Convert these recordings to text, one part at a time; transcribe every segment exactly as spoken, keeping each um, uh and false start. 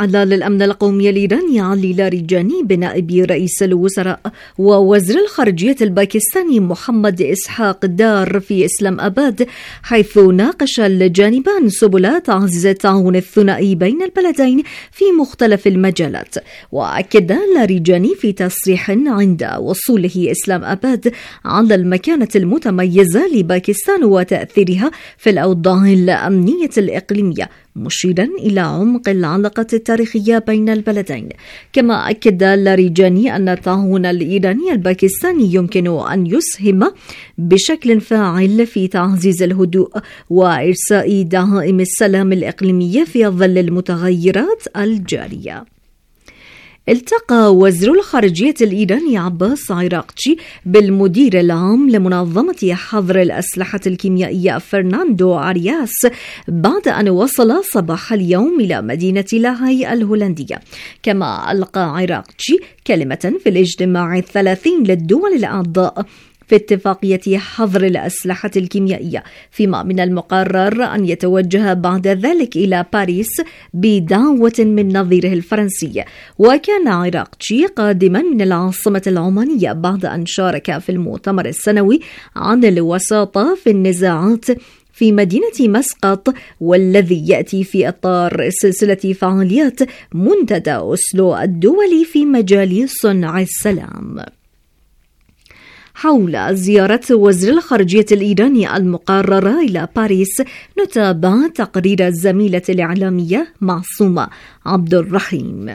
الأعلى للأمن القومي الإيراني علي لاریجانی بنائب رئيس الوزراء ووزير الخارجية الباكستاني محمد إسحاق دار في إسلام أباد، حيث ناقش الجانبان سبل تعزيز التعاون الثنائي بين البلدين في مختلف المجالات. وأكد لاریجانی في تصريح عند وصوله إسلام أباد على المكانة المتميزة لباكستان وتأثيرها في الأوضاع الأمنية الإقليمية، مشيرا إلى عمق العلاقة التاريخية بين البلدين. كما أكد لاریجانی أن التعاون الإيراني الباكستاني يمكن أن يسهم بشكل فاعل في تعزيز الهدوء وإرساء دعائم السلام الإقليمية في ظل المتغيرات الجارية. التقى وزير الخارجية الإيراني عباس عراقچي بالمدير العام لمنظمة حظر الأسلحة الكيميائية فرناندو أرياس بعد أن وصل صباح اليوم إلى مدينة لاهاي الهولندية. كما ألقى عراقچي كلمة في الاجتماع الثلاثين للدول الأعضاء في اتفاقية حظر الأسلحة الكيميائية، فيما من المقرر أن يتوجه بعد ذلك إلى باريس بدعوة من نظيره الفرنسي. وكان عراقچي قادما من العاصمة العمانية بعد أن شارك في المؤتمر السنوي عن الوساطة في النزاعات في مدينة مسقط، والذي يأتي في إطار سلسلة فعاليات منتدى أوسلو الدولي في مجال صنع السلام. حول زيارة وزير الخارجية الإيراني المقررة إلى باريس، نتابع تقرير الزميلة الإعلامية معصومة عبد الرحيم.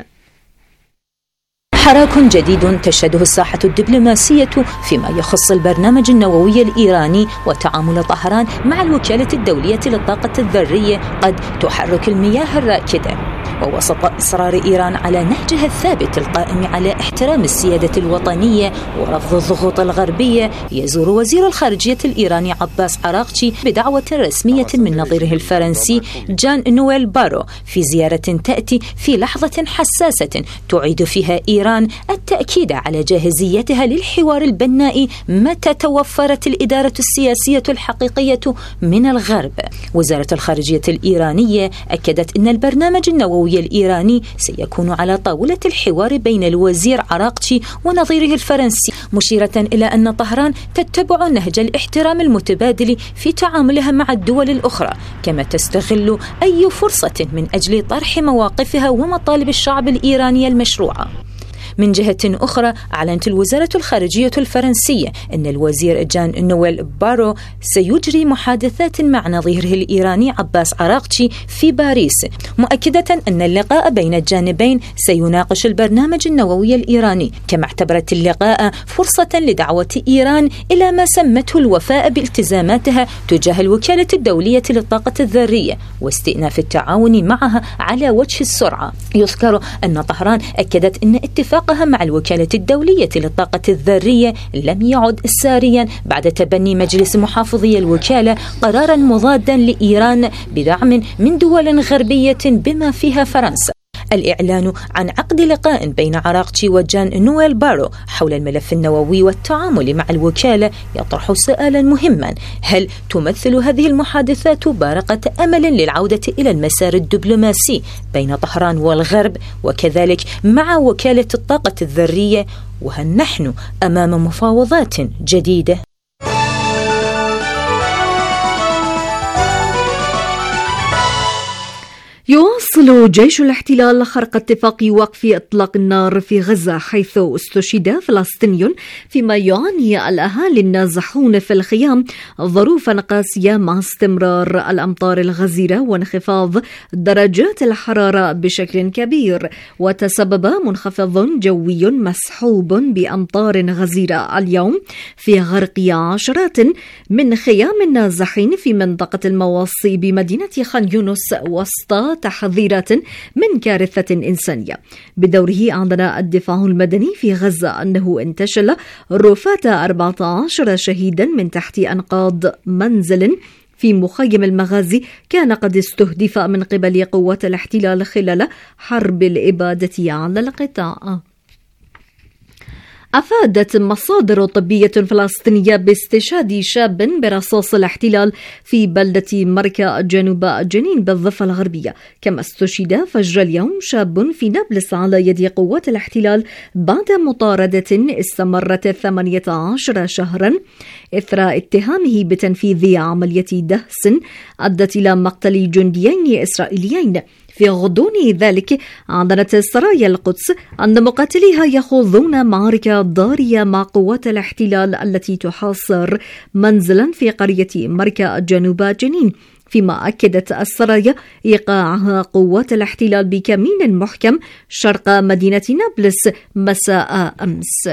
حراك جديد تشهده الساحة الدبلوماسية فيما يخص البرنامج النووي الإيراني وتعامل طهران مع الوكالة الدولية للطاقة الذرية قد تحرك المياه الراكدة. ووسط إصرار إيران على نهجها الثابت القائم على احترام السيادة الوطنية ورفض الضغوط الغربية، يزور وزير الخارجية الإيراني عباس عراقچي بدعوة رسمية من نظيره الفرنسي جان نويل بارو في زيارة تأتي في لحظة حساسة تعيد فيها إيران التأكيد على جاهزيتها للحوار البناء متى توفرت الإدارة السياسية الحقيقية من الغرب. وزارة الخارجية الإيرانية أكدت أن البرنامج النووي الإيراني سيكون على طاولة الحوار بين الوزير عراقچي ونظيره الفرنسي، مشيرة إلى أن طهران تتبع نهج الاحترام المتبادل في تعاملها مع الدول الأخرى، كما تستغل أي فرصة من أجل طرح مواقفها ومطالب الشعب الإيراني المشروعة. من جهة أخرى، أعلنت الوزارة الخارجية الفرنسية أن الوزير جان نويل بارو سيجري محادثات مع نظيره الإيراني عباس عراقچي في باريس، مؤكدة أن اللقاء بين الجانبين سيناقش البرنامج النووي الإيراني. كما اعتبرت اللقاء فرصة لدعوة إيران إلى ما سمته الوفاء بالتزاماتها تجاه الوكالة الدولية للطاقة الذرية واستئناف التعاون معها على وجه السرعة. يذكر أن طهران أكدت أن اتفاق مع الوكالة الدولية للطاقة الذرية لم يعد ساريا بعد تبني مجلس محافظي الوكالة قرارا مضادا لإيران بدعم من دول غربية بما فيها فرنسا. الإعلان عن عقد لقاء بين عراقچي وجان نويل بارو حول الملف النووي والتعامل مع الوكالة يطرح سؤالا مهما: هل تمثل هذه المحادثات بارقة أمل للعودة إلى المسار الدبلوماسي بين طهران والغرب وكذلك مع وكالة الطاقة الذرية، وهل نحن أمام مفاوضات جديدة؟ يواصل جيش الاحتلال خرق اتفاق وقف إطلاق النار في غزة، حيث استشهد فلسطيني، فيما يعاني الأهالي النازحون في الخيام ظروفا قاسية مع استمرار الأمطار الغزيرة وانخفاض درجات الحرارة بشكل كبير. وتسبب منخفض جوي مسحوب بأمطار غزيرة اليوم في غرق عشرات من خيام النازحين في منطقة المواصي بمدينة خان يونس وسط تحذيرات من كارثة إنسانية. بدوره أعلن الدفاع المدني في غزة أنه انتشل رفات أربعة عشر شهيدا من تحت أنقاض منزل في مخيم المغازي كان قد استهدف من قبل قوات الاحتلال خلال حرب الإبادة على القطاع. أفادت مصادر طبية فلسطينية باستشهاد شاب برصاص الاحتلال في بلدة مركا جنوب جنين بالضفة الغربية. كما استشهد فجر اليوم شاب في نابلس على يد قوات الاحتلال بعد مطاردة استمرت ثمانية عشر شهرا إثر اتهامه بتنفيذ عملية دهس أدت إلى مقتل جنديين إسرائيليين. في غضون ذلك أعلنت سرايا القدس أن مقاتليها يخوضون معركة ضارية مع قوات الاحتلال التي تحاصر منزلا في قرية مركا جنوب جنين، فيما أكدت السرايا إيقاعها قوات الاحتلال بكمين محكم شرق مدينة نابلس مساء أمس.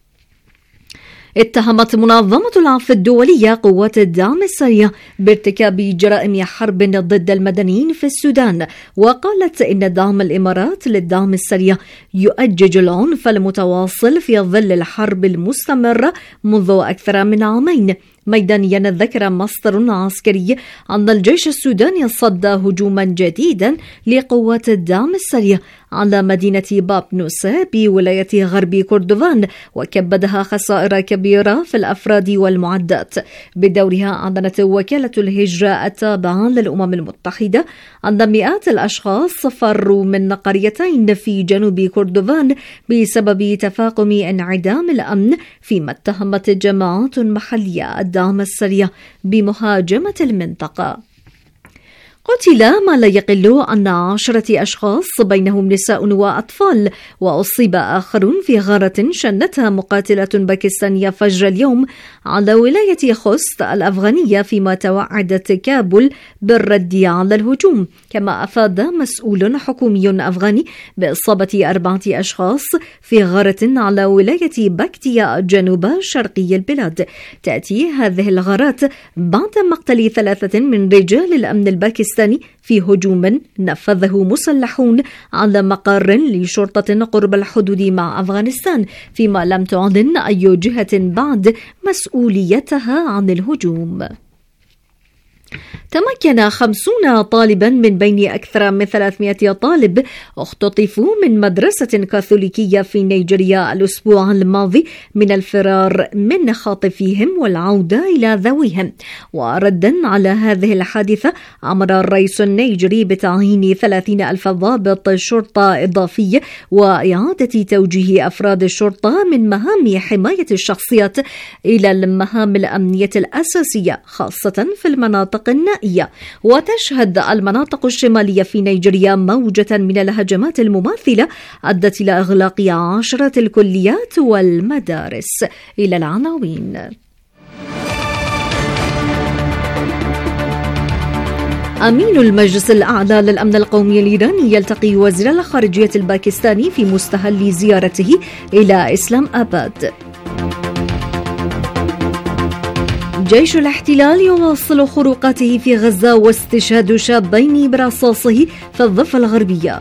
اتهمت منظمة العفو الدولية قوات الدعم السريع بارتكاب جرائم حرب ضد المدنيين في السودان، وقالت إن دعم الإمارات للدعم السريع يؤجج العنف المتواصل في ظل الحرب المستمرة منذ أكثر من عامين. ميدانيا ذكر مصدر عسكري أن الجيش السوداني صد هجوما جديدا لقوات الدعم السريع على مدينة باب نوسا بولاية غرب كردفان، وكبدها خسائر كبيرة في الأفراد والمعدات. بدورها أعلنت وكالة الهجرة التابعة للأمم المتحدة أن مئات الأشخاص فروا من قريتين في جنوب كردفان بسبب تفاقم انعدام الأمن، فيما اتهمت جماعات محلية الدعم السريع بمهاجمة المنطقة. قتل ما لا يقل عن عشرة أشخاص بينهم نساء وأطفال، وأصيب آخرون في غارة شنتها مقاتلة باكستانية فجر اليوم على ولاية خوست الأفغانية، فيما توعدت كابول بالرد على الهجوم. كما أفاد مسؤول حكومي أفغاني بإصابة أربعة أشخاص في غارة على ولاية باكتيا جنوب شرقي البلاد. تأتي هذه الغارات بعد مقتل ثلاثة من رجال الأمن الباكستاني في هجوم نفذه مسلحون على مقر لشرطة قرب الحدود مع أفغانستان، فيما لم تعلن أي جهة بعد مسؤوليتها عن الهجوم. تمكن خمسون طالبا من بين أكثر من ثلاثمائة طالب اختطفوا من مدرسة كاثوليكية في نيجيريا الأسبوع الماضي من الفرار من خاطفيهم والعودة إلى ذويهم. وردا على هذه الحادثة أمر الرئيس النيجري بتعيين ثلاثين ألف ضابط شرطة إضافي وإعادة توجيه أفراد الشرطة من مهام حماية الشخصيات إلى المهام الأمنية الأساسية، خاصة في المناطق النائية. وتشهد المناطق الشمالية في نيجيريا موجة من الهجمات المماثلة أدت إلى إغلاق عشرة الكليات والمدارس. إلى العناوين. أمين المجلس الأعلى للأمن القومي الإيراني يلتقي وزير الخارجية الباكستاني في مستهل زيارته إلى إسلام آباد. جيش الاحتلال يواصل خروقاته في غزة واستشهاد شابين برصاصه في الضفة الغربية.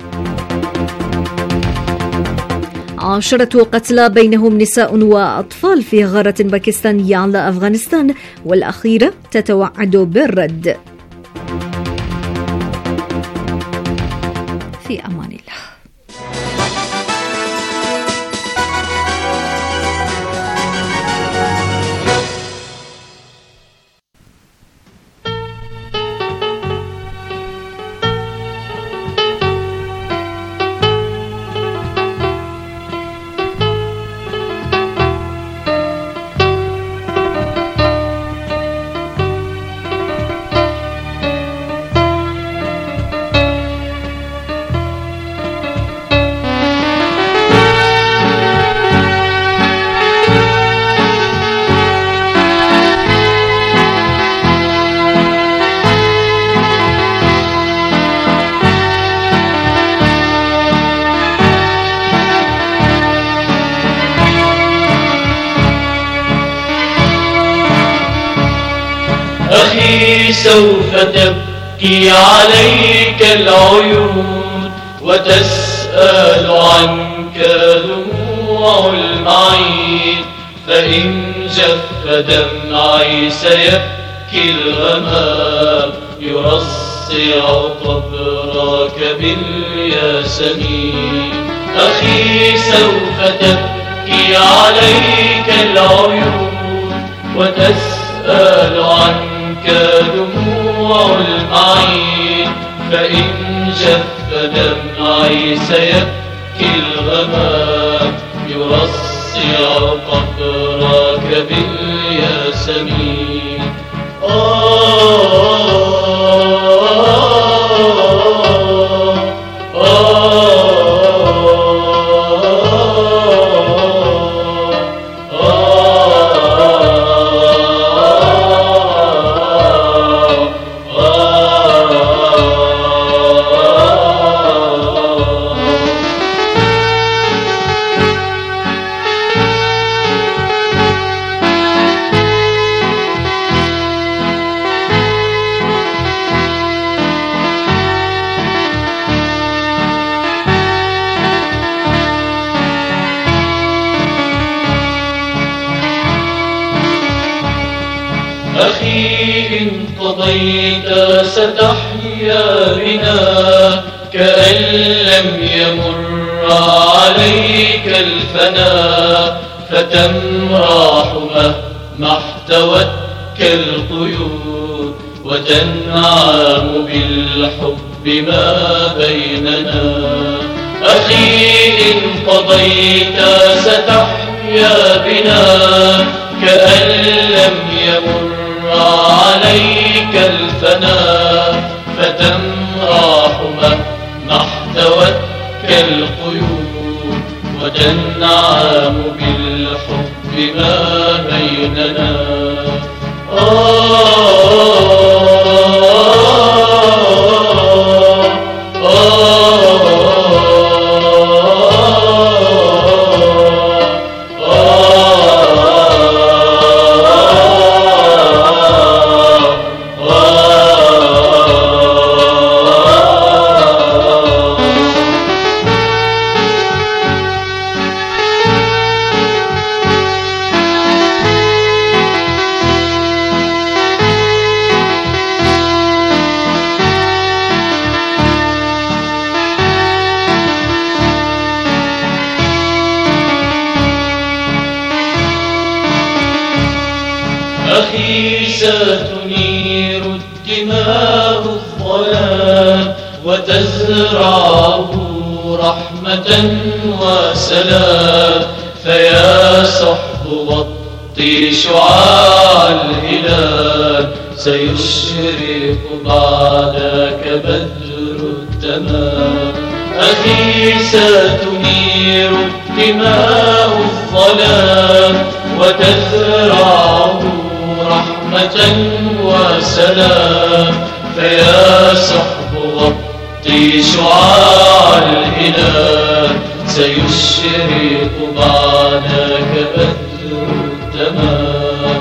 عشرة قتلى بينهم نساء وأطفال في غارة باكستانية على أفغانستان، والأخيرة تتوعد بالرد. في أمان الله. أخي سوف تبكي عليك العيون وتسأل عنك دموع المعين، فإن جف دمعي سيبكي الغمام يرصع قبرك بالياسمين. أخي سوف تبكي تبكي عليك العيون وتسأل عنك دموع المعين، فإن جف دمعي سيبكي الغمام يرصع قبرك بالياسمين. آه أخي إن قضيت ستحيا بنا كأن لم يمر عليك الفنا، فتمرح مهما احتوتك القيود وتنعم بالحب ما بيننا. أخي إن قضيت ستحيا بنا كأن لم يمر عليك الفنا، فتمرح مهما احتوتك القيود وتنعم بالحب ما بيننا. آه أخي ستنير الدماء الظلام وتزرعه رحمة وسلام، فيا صحب غطي شعاع الهلال سيشرق بعدك بدر التمام. أخي ستنير الدماء الظلام وتزرعه رحمة وسلام، فيا صحب غطي شعاع الهلال سيشرق بعدك بدر التمام.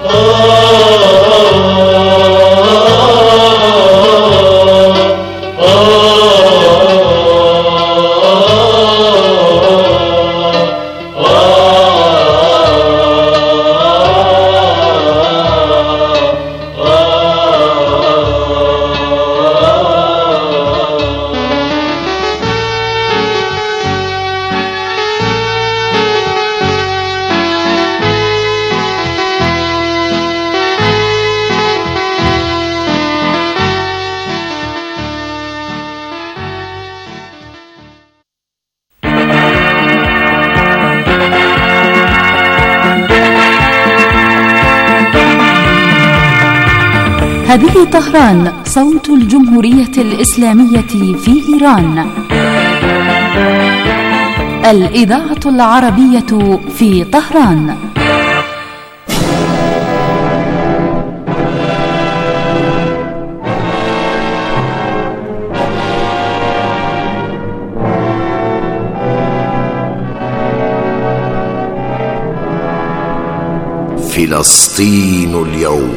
هذه طهران، صوت الجمهورية الإسلامية في إيران. الإذاعة العربية في طهران. فلسطين اليوم.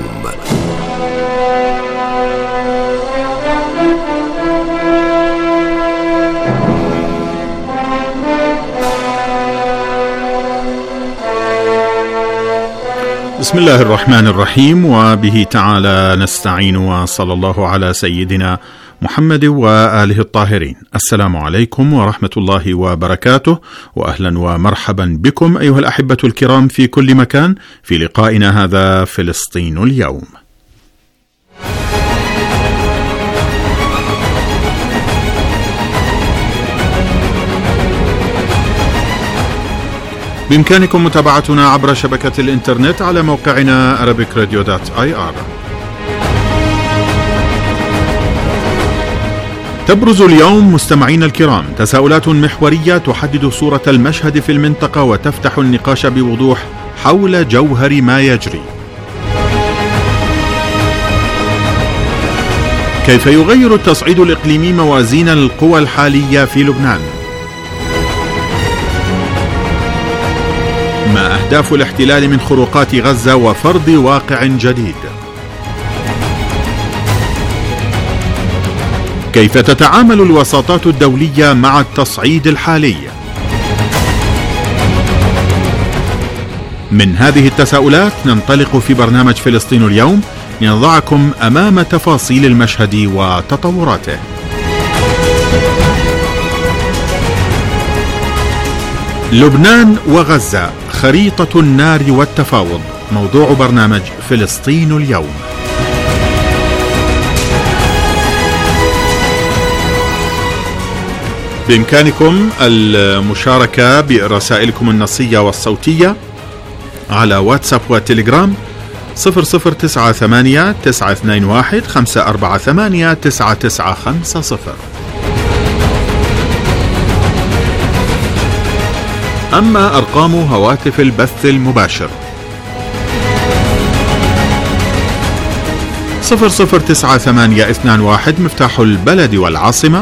بسم الله الرحمن الرحيم، وبه تعالى نستعين، وصلى الله على سيدنا محمد وآله الطاهرين. السلام عليكم ورحمة الله وبركاته، وأهلا ومرحبا بكم أيها الأحبة الكرام في كل مكان في لقائنا هذا فلسطين اليوم. بإمكانكم متابعتنا عبر شبكة الإنترنت على موقعنا arabic radio dot i r. تبرز اليوم مستمعينا الكرام تساؤلات محورية تحدد صورة المشهد في المنطقة وتفتح النقاش بوضوح حول جوهر ما يجري. كيف يغير التصعيد الإقليمي موازين القوى الحالية في لبنان؟ ما أهداف الاحتلال من خروقات غزة وفرض واقع جديد؟ كيف تتعامل الوساطات الدولية مع التصعيد الحالي؟ من هذه التساؤلات ننطلق في برنامج فلسطين اليوم لنضعكم أمام تفاصيل المشهد وتطوراته. لبنان وغزة، خريطة النار والتفاوض، موضوع برنامج فلسطين اليوم. بإمكانكم المشاركة برسائلكم النصية والصوتية على واتساب وتليجرام صفر صفر تسعة ثمانية تسعة اثنين واحد خمسة أربعة ثمانية تسعة تسعة خمسة صفر. أما أرقام هواتف البث المباشر صفر صفر تسعة ثمانية اثنان واحد مفتاح البلد والعاصمة،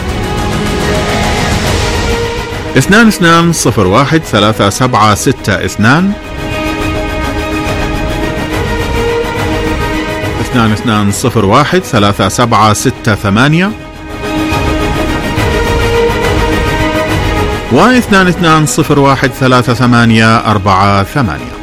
اثنان اثنان صفر واحد ثلاثة سبعة ستة اثنان، اثنان اثنان صفر واحد ثلاثة سبعة ستة ثمانية، واثنان اثنان صفر واحد ثلاثة ثمانية أربعة ثمانية.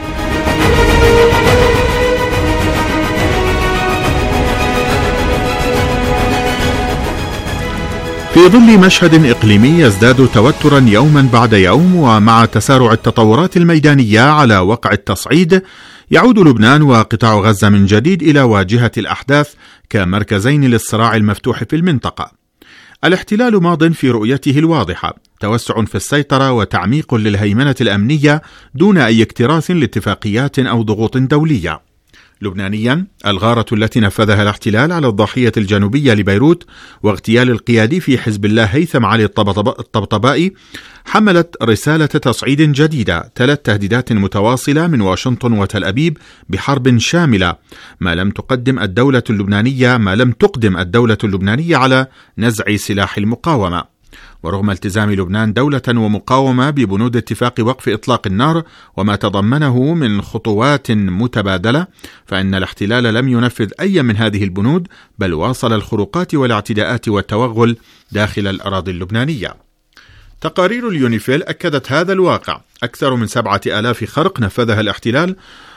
في ظل مشهد إقليمي يزداد توترا يوما بعد يوم، ومع تسارع التطورات الميدانية على وقع التصعيد، يعود لبنان وقطاع غزة من جديد إلى واجهة الأحداث كمركزين للصراع المفتوح في المنطقة. الاحتلال ماض في رؤيته الواضحة، توسع في السيطرة وتعميق للهيمنة الأمنية دون أي اكتراث لاتفاقيات أو ضغوط دولية. لبنانيا، الغارة التي نفذها الاحتلال على الضاحية الجنوبية لبيروت واغتيال القيادي في حزب الله هيثم علي الطبطبائي حملت رسالة تصعيد جديدة تلت تهديدات متواصلة من واشنطن وتل أبيب بحرب شاملة، ما لم تقدم الدولة اللبنانية ما لم تقدم الدولة اللبنانية على نزع سلاح المقاومة. ورغم التزام لبنان دولة ومقاومة ببنود اتفاق وقف إطلاق النار وما تضمنه من خطوات متبادلة، فإن الاحتلال لم ينفذ أي من هذه البنود، بل واصل الخروقات والاعتداءات والتوغل داخل الأراضي اللبنانية. تقارير اليونيفيل أكدت هذا الواقع. أكثر من سبعة آلاف خرق نفذها الاحتلال،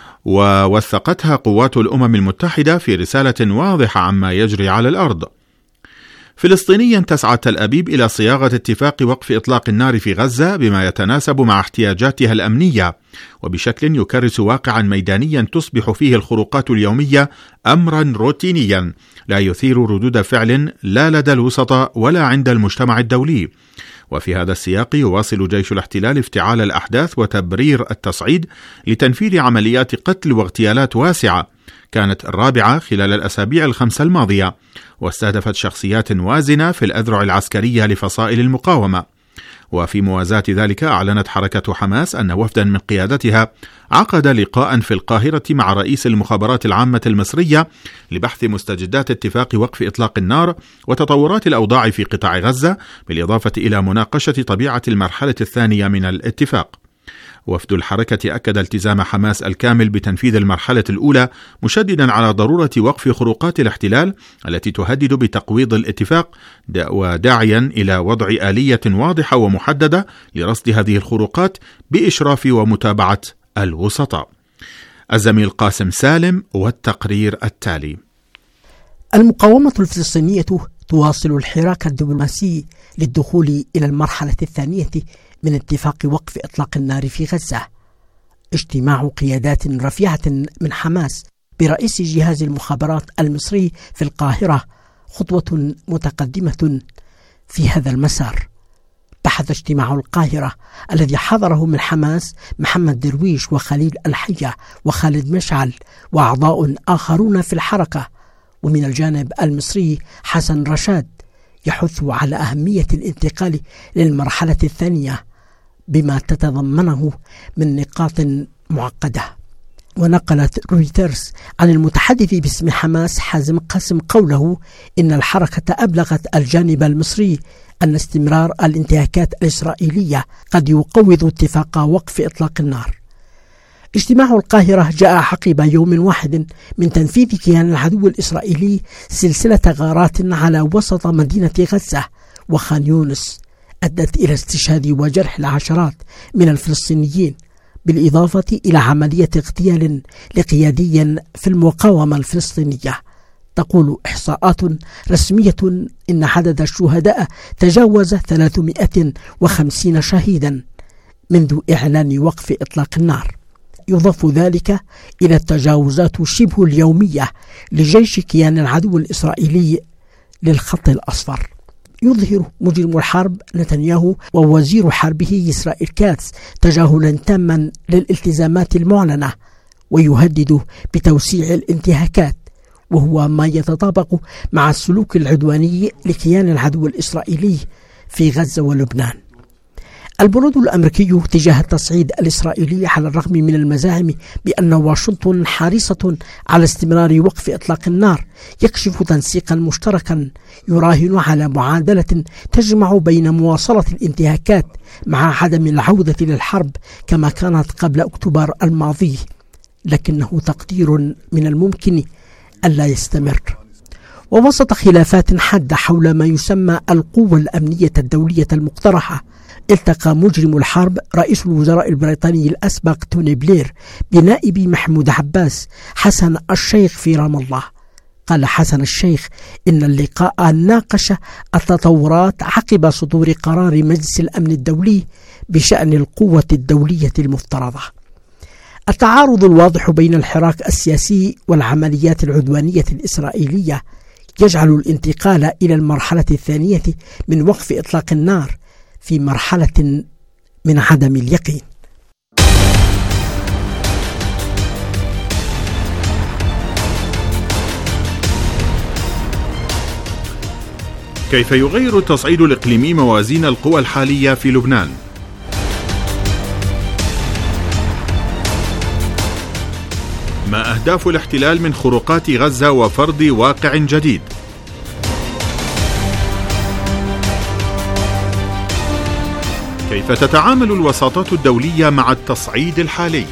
ووثقتها قوات الأمم المتحدة في رسالة واضحة عما يجري على الأرض. فلسطينيا، تسعى تل أبيب إلى صياغة اتفاق وقف إطلاق النار في غزة بما يتناسب مع احتياجاتها الأمنية، وبشكل يكرس واقعا ميدانيا تصبح فيه الخروقات اليومية أمرا روتينيا لا يثير ردود فعل لا لدى الوسطاء ولا عند المجتمع الدولي. وفي هذا السياق يواصل جيش الاحتلال افتعال الأحداث وتبرير التصعيد لتنفيذ عمليات قتل واغتيالات واسعة كانت الرابعة خلال الأسابيع الخمسة الماضية، واستهدفت شخصيات وازنة في الأذرع العسكرية لفصائل المقاومة. وفي موازاة ذلك أعلنت حركة حماس أن وفدا من قيادتها عقد لقاء في القاهرة مع رئيس المخابرات العامة المصرية لبحث مستجدات اتفاق وقف إطلاق النار وتطورات الأوضاع في قطاع غزة، بالإضافة إلى مناقشة طبيعة المرحلة الثانية من الاتفاق. وفد الحركة أكد التزام حماس الكامل بتنفيذ المرحلة الأولى، مشددا على ضرورة وقف خروقات الاحتلال التي تهدد بتقويض الاتفاق، وداعيا إلى وضع آلية واضحة ومحددة لرصد هذه الخروقات بإشراف ومتابعة الوسطاء. الزميل قاسم سالم والتقرير التالي. المقاومة الفلسطينية تواصل الحراك الدبلوماسي للدخول إلى المرحلة الثانية من اتفاق وقف إطلاق النار في غزة. اجتماع قيادات رفيعة من حماس برئيس جهاز المخابرات المصري في القاهرة خطوة متقدمة في هذا المسار. بحث اجتماع القاهرة الذي حضره من حماس محمد درويش وخليل الحية وخالد مشعل وأعضاء آخرون في الحركة، ومن الجانب المصري حسن رشاد، يحث على أهمية الانتقال للمرحلة الثانية بما تتضمنه من نقاط معقدة. ونقلت رويترز عن المتحدث باسم حماس حازم قاسم قوله إن الحركة أبلغت الجانب المصري أن استمرار الانتهاكات الإسرائيلية قد يقوض اتفاق وقف إطلاق النار. اجتماع القاهرة جاء عقب يوم واحد من تنفيذ كيان العدو الإسرائيلي سلسلة غارات على وسط مدينة غزة وخان يونس أدت إلى استشهاد وجرح العشرات من الفلسطينيين، بالإضافة إلى عملية اغتيال لقيادي في المقاومة الفلسطينية. تقول إحصاءات رسمية إن عدد الشهداء تجاوز ثلاثمائة وخمسين شهيدا منذ إعلان وقف إطلاق النار. يضاف ذلك إلى التجاوزات شبه اليومية لجيش كيان العدو الإسرائيلي للخط الأصفر. يظهر مجرم الحرب نتنياهو ووزير حربه إسرائيل كاتس تجاهلا تاما للالتزامات المعلنة، ويهدد بتوسيع الانتهاكات، وهو ما يتطابق مع السلوك العدواني لكيان العدو الإسرائيلي في غزة ولبنان. البرود الأمريكي تجاه التصعيد الإسرائيلي على الرغم من المزاعم بأن واشنطن حريصة على استمرار وقف إطلاق النار يكشف تنسيقا مشتركا يراهن على معادلة تجمع بين مواصلة الانتهاكات مع عدم العودة للحرب كما كانت قبل أكتوبر الماضي، لكنه تقدير من الممكن ألا يستمر. ووسط خلافات حادة حول ما يسمى القوة الأمنية الدولية المقترحة، التقى مجرم الحرب رئيس الوزراء البريطاني الأسبق توني بلير بنائب محمود عباس حسن الشيخ في رام الله. قال حسن الشيخ إن اللقاء ناقش التطورات عقب صدور قرار مجلس الأمن الدولي بشأن القوة الدولية المفترضة. التعارض الواضح بين الحراك السياسي والعمليات العدوانية الإسرائيلية يجعل الانتقال إلى المرحلة الثانية من وقف إطلاق النار في مرحلة من عدم اليقين. كيف يغير التصعيد الإقليمي موازين القوى الحالية في لبنان؟ ما أهداف الاحتلال من خروقات غزة وفرض واقع جديد؟ كيف تتعامل الوساطات الدولية مع التصعيد الحالي؟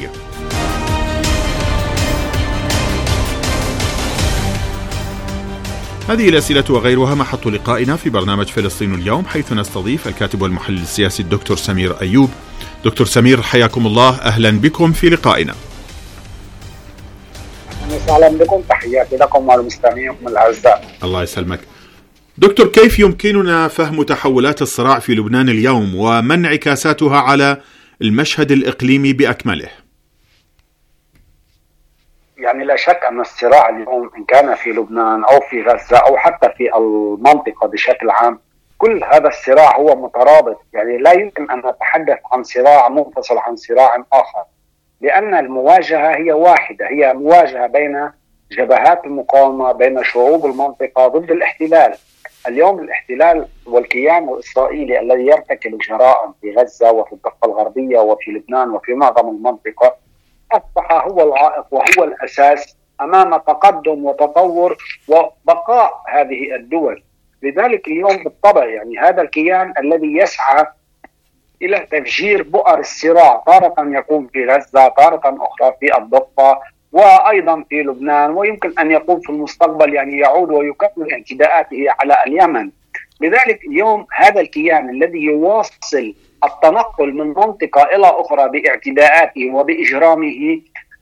هذه الأسئلة وغيرها محط لقائنا في برنامج فلسطين اليوم، حيث نستضيف الكاتب والمحلل السياسي الدكتور سمير أيوب. دكتور سمير، حياكم الله، أهلا بكم في لقائنا. أهلا بكم، تحياتي لكم والمستمعين الأعزاء. الله يسلمك. دكتور، كيف يمكننا فهم تحولات الصراع في لبنان اليوم وما انعكاساتها على المشهد الإقليمي بأكمله؟ يعني لا شك أن الصراع اليوم إن كان في لبنان أو في غزة أو حتى في المنطقة بشكل عام، كل هذا الصراع هو مترابط. يعني لا يمكن أن نتحدث عن صراع منفصل عن صراع آخر، لأن المواجهة هي واحدة، هي مواجهة بين جبهات المقاومة، بين شعوب المنطقة ضد الاحتلال. اليوم الاحتلال والكيان الإسرائيلي الذي يرتكب جرائم في غزة وفي الضفة الغربية وفي لبنان وفي معظم المنطقة أصبح هو العائق وهو الأساس أمام تقدم وتطور وبقاء هذه الدول. لذلك اليوم بالطبع يعني هذا الكيان الذي يسعى إلى تفجير بؤر الصراع، تارة يكون في غزة، تارة أخرى في الضفة، وأيضا في لبنان، ويمكن أن يكون في المستقبل يعني يعود ويكمل اعتداءاته على اليمن. لذلك اليوم هذا الكيان الذي يواصل التنقل من منطقة إلى أخرى باعتداءاته وبإجرامه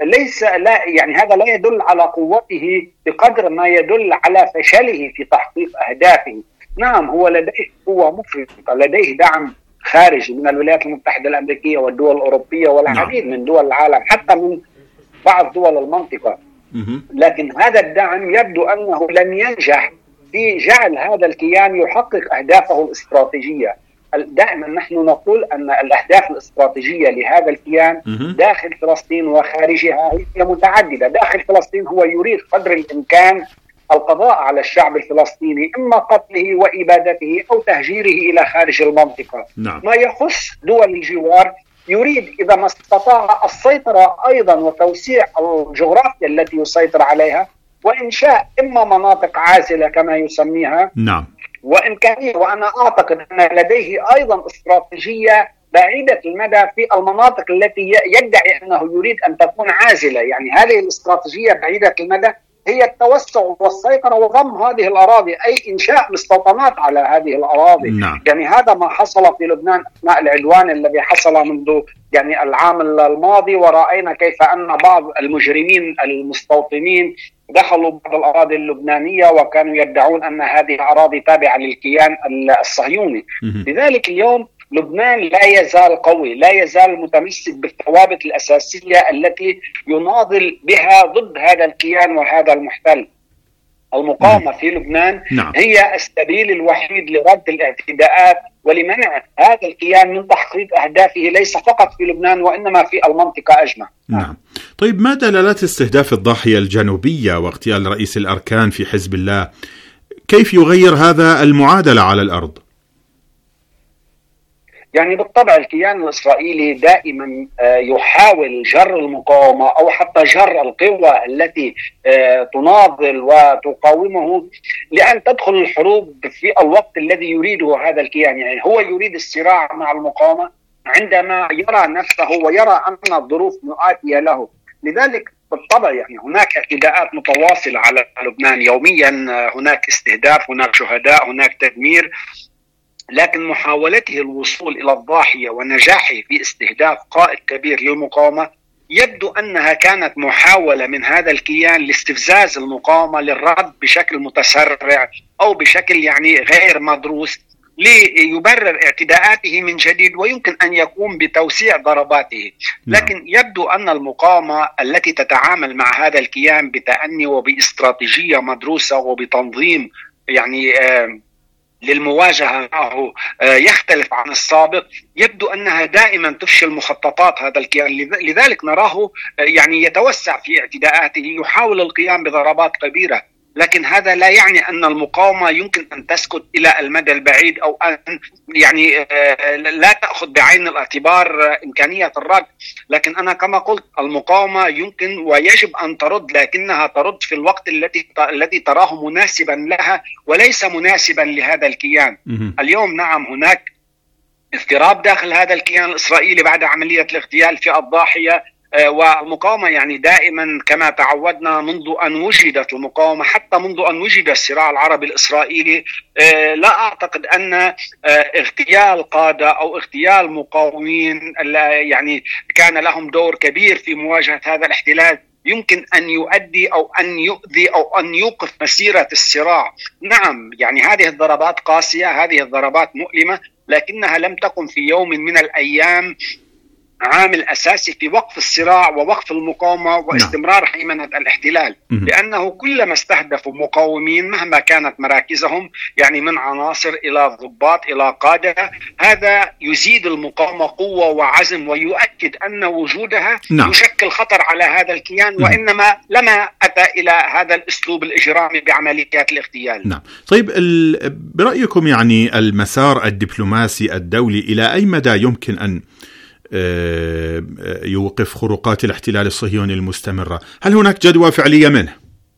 ليس لا يعني هذا لا يدل على قوته بقدر ما يدل على فشله في تحقيق أهدافه. نعم هو لديه قوة مفرطة، لديه دعم خارجي من الولايات المتحدة الأمريكية والدول الأوروبية والعديد من دول العالم، حتى من بعض دول المنطقة، لكن هذا الدعم يبدو أنه لم ينجح في جعل هذا الكيان يحقق أهدافه الاستراتيجية. دائما نحن نقول أن الأهداف الاستراتيجية لهذا الكيان داخل فلسطين وخارجها هي متعددة. داخل فلسطين هو يريد قدر الإمكان القضاء على الشعب الفلسطيني، إما قتله وإبادته أو تهجيره إلى خارج المنطقة. نعم. ما يخص دول الجوار يريد إذا ما استطاع السيطرة أيضا وتوسيع الجغرافيا التي يسيطر عليها، وإنشاء إما مناطق عازلة كما يسميها. نعم. وإمكانية، وأنا أعتقد أن لديه أيضا استراتيجية بعيدة المدى في المناطق التي يدعي أنه يريد أن تكون عازلة. يعني هذه الاستراتيجية بعيدة المدى هي التوسع والسيطرة وضم هذه الأراضي، أي إنشاء مستوطنات على هذه الأراضي. نعم. يعني هذا ما حصل في لبنان أثناء العدوان الذي حصل منذ يعني العام الماضي، ورأينا كيف أن بعض المجرمين المستوطنين دخلوا بعض الأراضي اللبنانية وكانوا يدعون أن هذه الأراضي تابعة للكيان الصهيوني. لذلك اليوم لبنان لا يزال قوي، لا يزال متمسك بالثوابت الأساسية التي يناضل بها ضد هذا الكيان وهذا المحتل. المقاومة في لبنان نعم. هي السبيل الوحيد لرد الاعتداءات ولمنع هذا الكيان من تحقيق أهدافه، ليس فقط في لبنان وإنما في المنطقة أجمع. نعم. طيب ما دلالات استهداف الضاحية الجنوبية واغتيال رئيس الأركان في حزب الله؟ كيف يغير هذا المعادلة على الأرض؟ يعني بالطبع الكيان الإسرائيلي دائما يحاول جر المقاومة أو حتى جر القوى التي تناضل وتقاومه لأن تدخل الحروب في الوقت الذي يريده هذا الكيان. يعني هو يريد الصراع مع المقاومة عندما يرى نفسه ويرى أن الظروف مؤاتية له. لذلك بالطبع يعني هناك اعتداءات متواصلة على لبنان يوميا، هناك استهداف، هناك شهداء، هناك تدمير، لكن محاولته الوصول إلى الضاحية ونجاحه في استهداف قائد كبير للمقاومة يبدو أنها كانت محاولة من هذا الكيان لاستفزاز المقاومة للرد بشكل متسرع أو بشكل يعني غير مدروس ليبرر اعتداءاته من جديد، ويمكن أن يقوم بتوسيع ضرباته. لكن يبدو أن المقاومة التي تتعامل مع هذا الكيان بتأني وباستراتيجية مدروسة وبتنظيم يعني آه للمواجهة معه يختلف عن السابق، يبدو أنها دائما تفشل مخططات هذا الكيان. لذلك نراه يعني يتوسع في اعتداءاته، يحاول القيام بضربات كبيرة، لكن هذا لا يعني أن المقاومة يمكن أن تسكت إلى المدى البعيد أو أن يعني لا تأخذ بعين الاعتبار إمكانية الرد. لكن أنا كما قلت المقاومة يمكن ويجب أن ترد، لكنها ترد في الوقت الذي الذي تراه مناسبا لها وليس مناسبا لهذا الكيان. اليوم نعم هناك اضطراب داخل هذا الكيان الإسرائيلي بعد عملية الاغتيال في الضاحية، والمقاومة يعني دائما كما تعودنا منذ أن وجدت المقاومة حتى منذ أن وجد الصراع العربي الإسرائيلي، لا أعتقد أن اغتيال قادة أو اغتيال مقاومين يعني كان لهم دور كبير في مواجهة هذا الاحتلال يمكن أن يؤدي أو أن يؤذي أو أن يوقف مسيرة الصراع. نعم يعني هذه الضربات قاسية، هذه الضربات مؤلمة، لكنها لم تكن في يوم من الأيام عامل أساسي في وقف الصراع ووقف المقاومة واستمرار هيمنة الاحتلال. لأنه كلما استهدفوا مقاومين مهما كانت مراكزهم يعني من عناصر إلى ضباط إلى قادة، هذا يزيد المقاومة قوة وعزم ويؤكد أن وجودها نعم. يشكل خطر على هذا الكيان، نعم. وإنما لما أتى إلى هذا الأسلوب الإجرامي بعمليات الاغتيال. نعم. طيب برأيكم يعني المسار الدبلوماسي الدولي إلى أي مدى يمكن أن يوقف خروقات الاحتلال الصهيوني المستمرة؟ هل هناك جدوى فعلية منه؟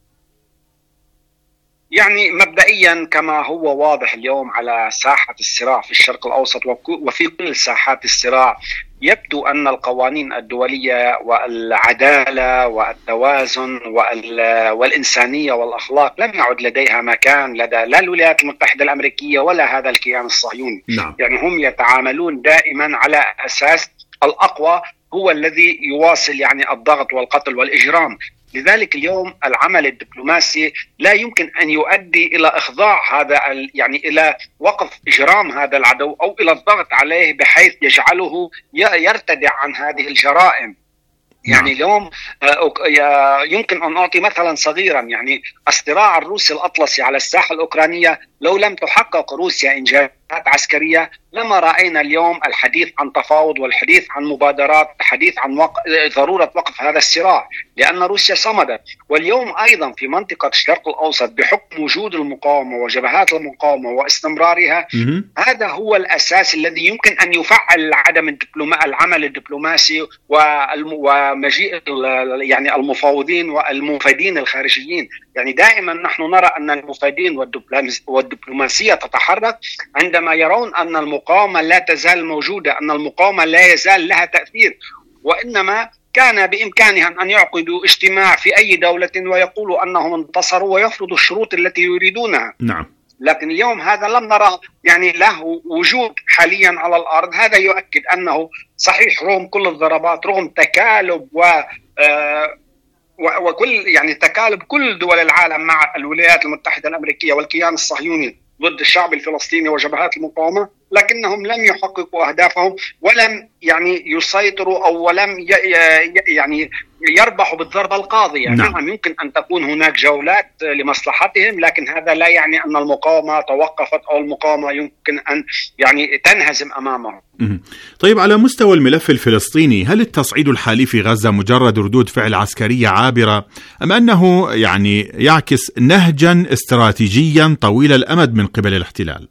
يعني مبدئيا كما هو واضح اليوم على ساحة الصراع في الشرق الأوسط وفي كل ساحات الصراع، يبدو أن القوانين الدولية والعدالة والتوازن والإنسانية والأخلاق لم يعد لديها مكان لدى لا الولايات المتحدة الأمريكية ولا هذا الكيان الصهيوني. نعم. يعني هم يتعاملون دائما على أساس الأقوى هو الذي يواصل يعني الضغط والقتل والإجرام. لذلك اليوم العمل الدبلوماسي لا يمكن أن يؤدي إلى إخضاع هذا يعني إلى وقف إجرام هذا العدو أو إلى الضغط عليه بحيث يجعله يرتدع عن هذه الجرائم. يعني اليوم يمكن أن أعطي مثلا صغيرا، يعني الصراع الروسي الأطلسي على الساحة الأوكرانية لو لم تحقق روسيا إنجازات عسكرية لما رأينا اليوم الحديث عن تفاوض والحديث عن مبادرات، الحديث عن وق... ضرورة وقف هذا الصراع، لأن روسيا صمدت. واليوم أيضا في منطقة الشرق الأوسط بحكم وجود المقاومة وجبهات المقاومة واستمرارها، هذا هو الأساس الذي يمكن أن يفعل عدم الدبلوما... العمل الدبلوماسي والم... ومجيء يعني المفاوضين والمفيدين الخارجيين. يعني دائما نحن نرى أن المفيدين والدبلوماسية والدبلوماسية تتحرك عندما يرون أن المقاومة لا تزال موجودة، أن المقاومة لا يزال لها تأثير، وإنما كان بإمكانهم أن يعقدوا اجتماع في أي دولة ويقولوا أنهم انتصروا ويفرضوا الشروط التي يريدونها. نعم. لكن اليوم هذا لم نرى يعني له وجود حاليا على الأرض. هذا يؤكد أنه صحيح رغم كل الضربات، رغم تكالب و آه وكل يعني تكالب كل دول العالم مع الولايات المتحدة الأمريكية والكيان الصهيوني ضد الشعب الفلسطيني وجبهات المقاومة، لكنهم لم يحققوا أهدافهم ولم يعني يسيطروا أو ولم يعني يربحوا بالضربة القاضية. نعم. نعم يمكن أن تكون هناك جولات لمصلحتهم، لكن هذا لا يعني أن المقاومة توقفت أو المقاومة يمكن أن يعني تنهزم أمامهم. طيب، على مستوى الملف الفلسطيني، هل التصعيد الحالي في غزة مجرد ردود فعل عسكرية عابرة أم أنه يعني يعكس نهجا استراتيجيا طويل الأمد من قبل الاحتلال؟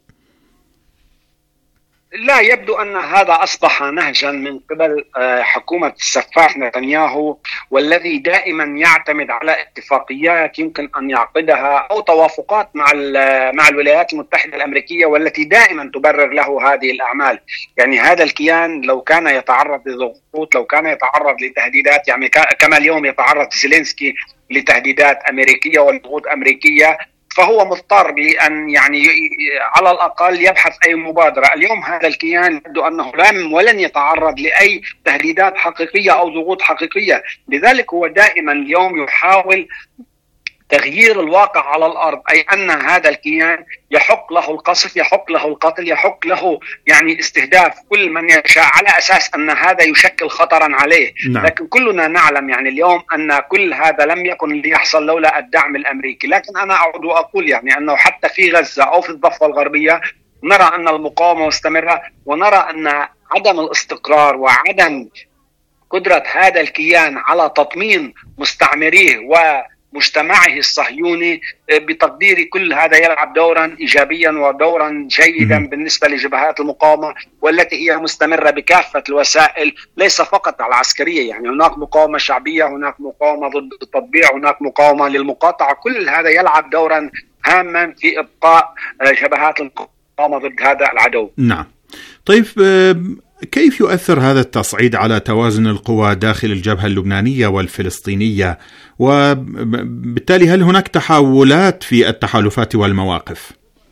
لا، يبدو أن هذا أصبح نهجا من قبل حكومة السفاح نتنياهو، والذي دائما يعتمد على اتفاقيات يمكن أن يعقدها أو توافقات مع مع الولايات المتحدة الأمريكية، والتي دائما تبرر له هذه الأعمال. يعني هذا الكيان لو كان يتعرض لضغوط، لو كان يتعرض لتهديدات، يعني كما اليوم يتعرض زيلينسكي لتهديدات أمريكية وضغوط أمريكية، فهو مضطر لأن يعني على الأقل يبحث أي مبادرة. اليوم هذا الكيان يبدو أنه لم ولن يتعرض لأي تهديدات حقيقية أو ضغوط حقيقية، لذلك هو دائما اليوم يحاول تغيير الواقع على الأرض، أي أن هذا الكيان يحق له القصف، يحق له القتل، يحق له يعني استهداف كل من يشاء على أساس أن هذا يشكل خطرا عليه. نعم. لكن كلنا نعلم يعني اليوم أن كل هذا لم يكن ليحصل لولا الدعم الأمريكي. لكن أنا أعود وأقول يعني أنه حتى في غزة أو في الضفة الغربية نرى أن المقاومة مستمرة، ونرى أن عدم الاستقرار وعدم قدرة هذا الكيان على تطمين مستعمريه و مجتمعه الصهيوني بتقدير كل هذا يلعب دورا إيجابيا ودورا جيدا م- بالنسبة لجبهات المقاومة، والتي هي مستمرة بكافة الوسائل، ليس فقط العسكرية. يعني هناك مقاومة شعبية، هناك مقاومة ضد التطبيع، هناك مقاومة للمقاطعة، كل هذا يلعب دورا هاما في إبقاء جبهات المقاومة ضد هذا العدو. نعم. طيب، كيف يؤثر هذا التصعيد على توازن القوى داخل الجبهة اللبنانية والفلسطينية، وبالتالي هل هناك تحولات في التحالفات والمواقف؟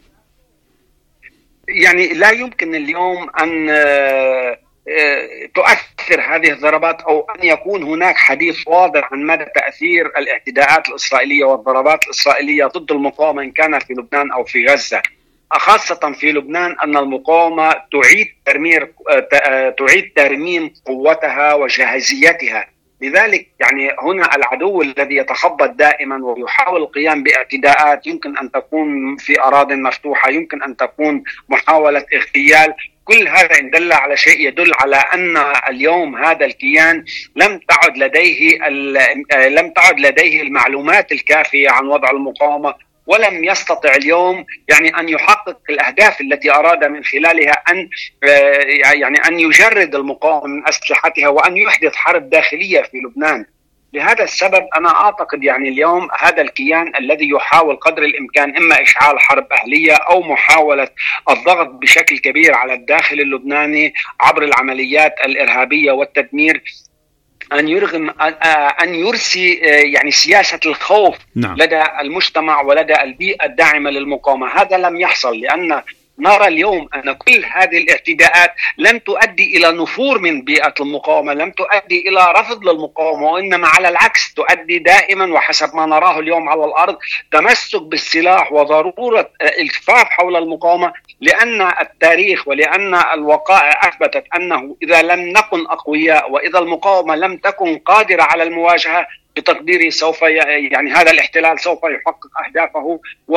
يعني لا يمكن اليوم أن تؤثر هذه الضربات أو أن يكون هناك حديث واضح عن مدى تأثير الاعتداءات الإسرائيلية والضربات الإسرائيلية ضد المقاومة إن كان في لبنان أو في غزة، خاصة في لبنان، أن المقاومة تعيد ترمير تعيد ترميم قوتها وجاهزيتها. لذلك يعني هنا العدو الذي يتخبط دائما ويحاول القيام باعتداءات، يمكن أن تكون في أراضٍ مفتوحة، يمكن أن تكون محاولة اغتيال، كل هذا إن دل على شيء يدل على أن اليوم هذا الكيان لم تعد لديه لم تعد لديه المعلومات الكافية عن وضع المقاومة، ولم يستطع اليوم يعني أن يحقق الأهداف التي أراد من خلالها أن يعني أن يجرد المقاومة من أسلحتها وأن يحدث حرب داخلية في لبنان. لهذا السبب أنا أعتقد يعني اليوم هذا الكيان الذي يحاول قدر الإمكان إما إشعال حرب أهلية أو محاولة الضغط بشكل كبير على الداخل اللبناني عبر العمليات الإرهابية والتدمير، أن يرغم أن يرسي يعني سياسة الخوف. نعم. لدى المجتمع ولدى البيئة الداعمة للمقاومة. هذا لم يحصل، لأن نرى اليوم أن كل هذه الاعتداءات لم تؤدي إلى نفور من بيئة المقاومة، لم تؤدي إلى رفض للمقاومة، وإنما على العكس تؤدي دائما وحسب ما نراه اليوم على الأرض تمسك بالسلاح وضرورة الالتفاف حول المقاومة، لأن التاريخ ولأن الوقائع أثبتت أنه إذا لم نكن أقوياء وإذا المقاومة لم تكن قادرة على المواجهة بتقديري سوف يعني هذا الاحتلال سوف يحقق أهدافه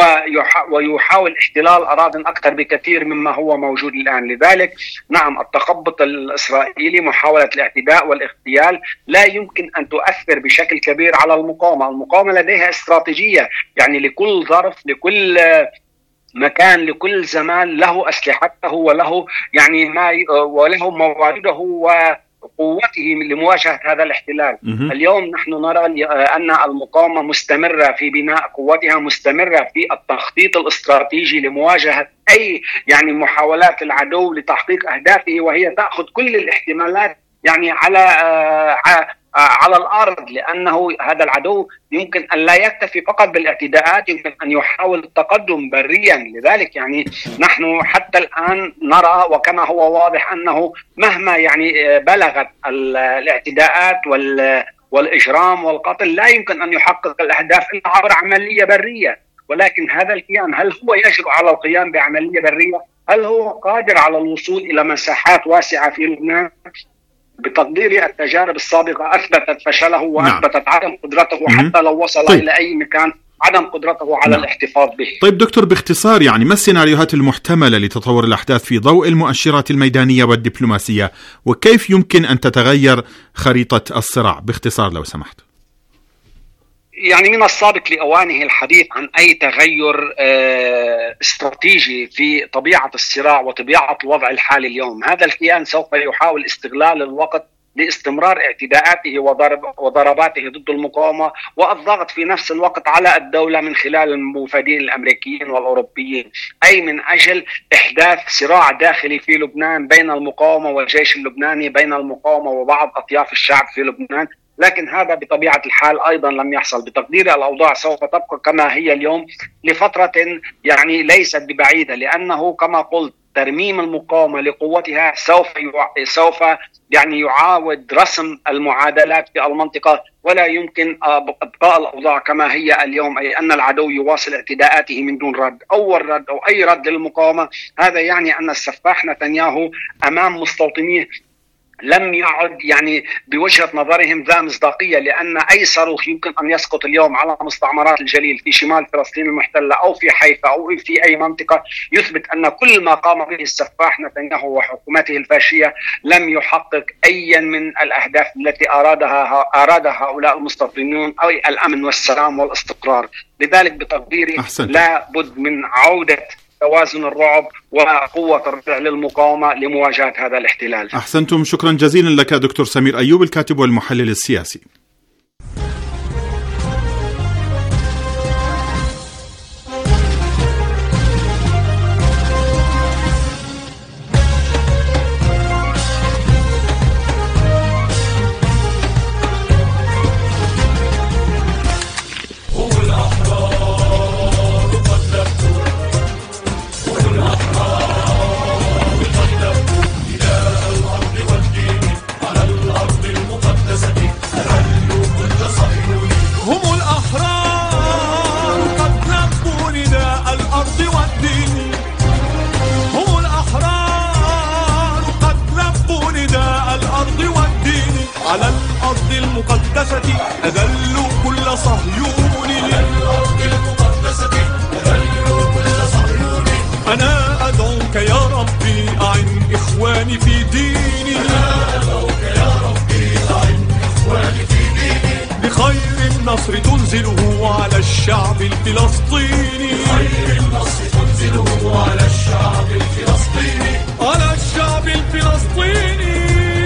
ويحاول احتلال أراضٍ أكثر بكثير مما هو موجود الآن. لذلك نعم التخبط الإسرائيلي محاولة الاعتداء والاغتيال لا يمكن أن تؤثر بشكل كبير على المقاومة. المقاومة لديها استراتيجية، يعني لكل ظرف لكل مكان لكل زمان له أسلحته وله يعني ما وله موارده و قوته لمواجهة هذا الاحتلال. م- اليوم نحن نرى أن المقاومة مستمرة في بناء قوتها، مستمرة في التخطيط الاستراتيجي لمواجهة أي يعني محاولات العدو لتحقيق أهدافه، وهي تأخذ كل الاحتمالات يعني على آه على الأرض، لأنه هذا العدو يمكن أن لا يكتفي فقط بالاعتداءات، يمكن أن يحاول التقدم بريا. لذلك يعني نحن حتى الآن نرى وكما هو واضح أنه مهما يعني بلغت الاعتداءات والإجرام والقتل لا يمكن أن يحقق الأهداف إلا عبر عملية برية. ولكن هذا الكيان هل هو يجرؤ على القيام بعملية برية؟ هل هو قادر على الوصول إلى مساحات واسعة في لبنان؟ بتقديري التجارب السابقة أثبتت فشله وأثبتت نعم. عدم قدرته حتى لو وصل طيب. إلى أي مكان عدم قدرته على نعم. الاحتفاظ به. طيب دكتور، باختصار يعني ما السيناريوهات المحتملة لتطور الأحداث في ضوء المؤشرات الميدانية والدبلوماسية، وكيف يمكن أن تتغير خريطة الصراع باختصار لو سمحت؟ يعني من السابق لأوانه الحديث عن أي تغير استراتيجي في طبيعة الصراع وطبيعة الوضع الحالي اليوم. هذا الكيان سوف يحاول استغلال الوقت لاستمرار اعتداءاته وضرب وضرباته ضد المقاومة والضغط في نفس الوقت على الدولة من خلال الموافدين الأمريكيين والأوروبيين، أي من أجل إحداث صراع داخلي في لبنان بين المقاومة والجيش اللبناني، بين المقاومة وبعض أطياف الشعب في لبنان. لكن هذا بطبيعة الحال أيضا لم يحصل. بتقدير الأوضاع سوف تبقى كما هي اليوم لفترة يعني ليست ببعيدة، لأنه كما قلت ترميم المقاومة لقوتها سوف سوف يعني يعاود رسم المعادلات في المنطقة، ولا يمكن ابقاء الاوضاع كما هي اليوم، اي ان العدو يواصل اعتداءاته من دون رد. اول رد او اي رد للمقاومة هذا يعني ان السفاح نتنياهو امام مستوطنيه لم يعد يعني بوجهة نظرهم ذا مصداقية، لأن أي صاروخ يمكن أن يسقط اليوم على مستعمرات الجليل في شمال فلسطين المحتلة أو في حيفا أو في أي منطقة يثبت أن كل ما قام به السفاح نتنياهو وحكومته الفاشية لم يحقق أيا من الأهداف التي أرادها أرادها هؤلاء المستوطنون أو الأمن والسلام والاستقرار. لذلك بتقديري لا بد من عودة توازن الرعب وقوة الردع للمقاومة لمواجهة هذا الاحتلال. أحسنتم، شكرا جزيلا لك دكتور سمير أيوب الكاتب والمحلل السياسي. على الأرض المقدسة أذلوا كل صهيوني، على الأرض المقدسة أذلوا كل صهيوني. أنا أدعوك يا ربي أعن إخواني في ديني، أنا أدعوك يا ربي أعن إخواني في ديني. بخير النصر تنزله على الشعب الفلسطيني، بخير النصر تنزله على الشعب الفلسطيني، على الشعب الفلسطيني.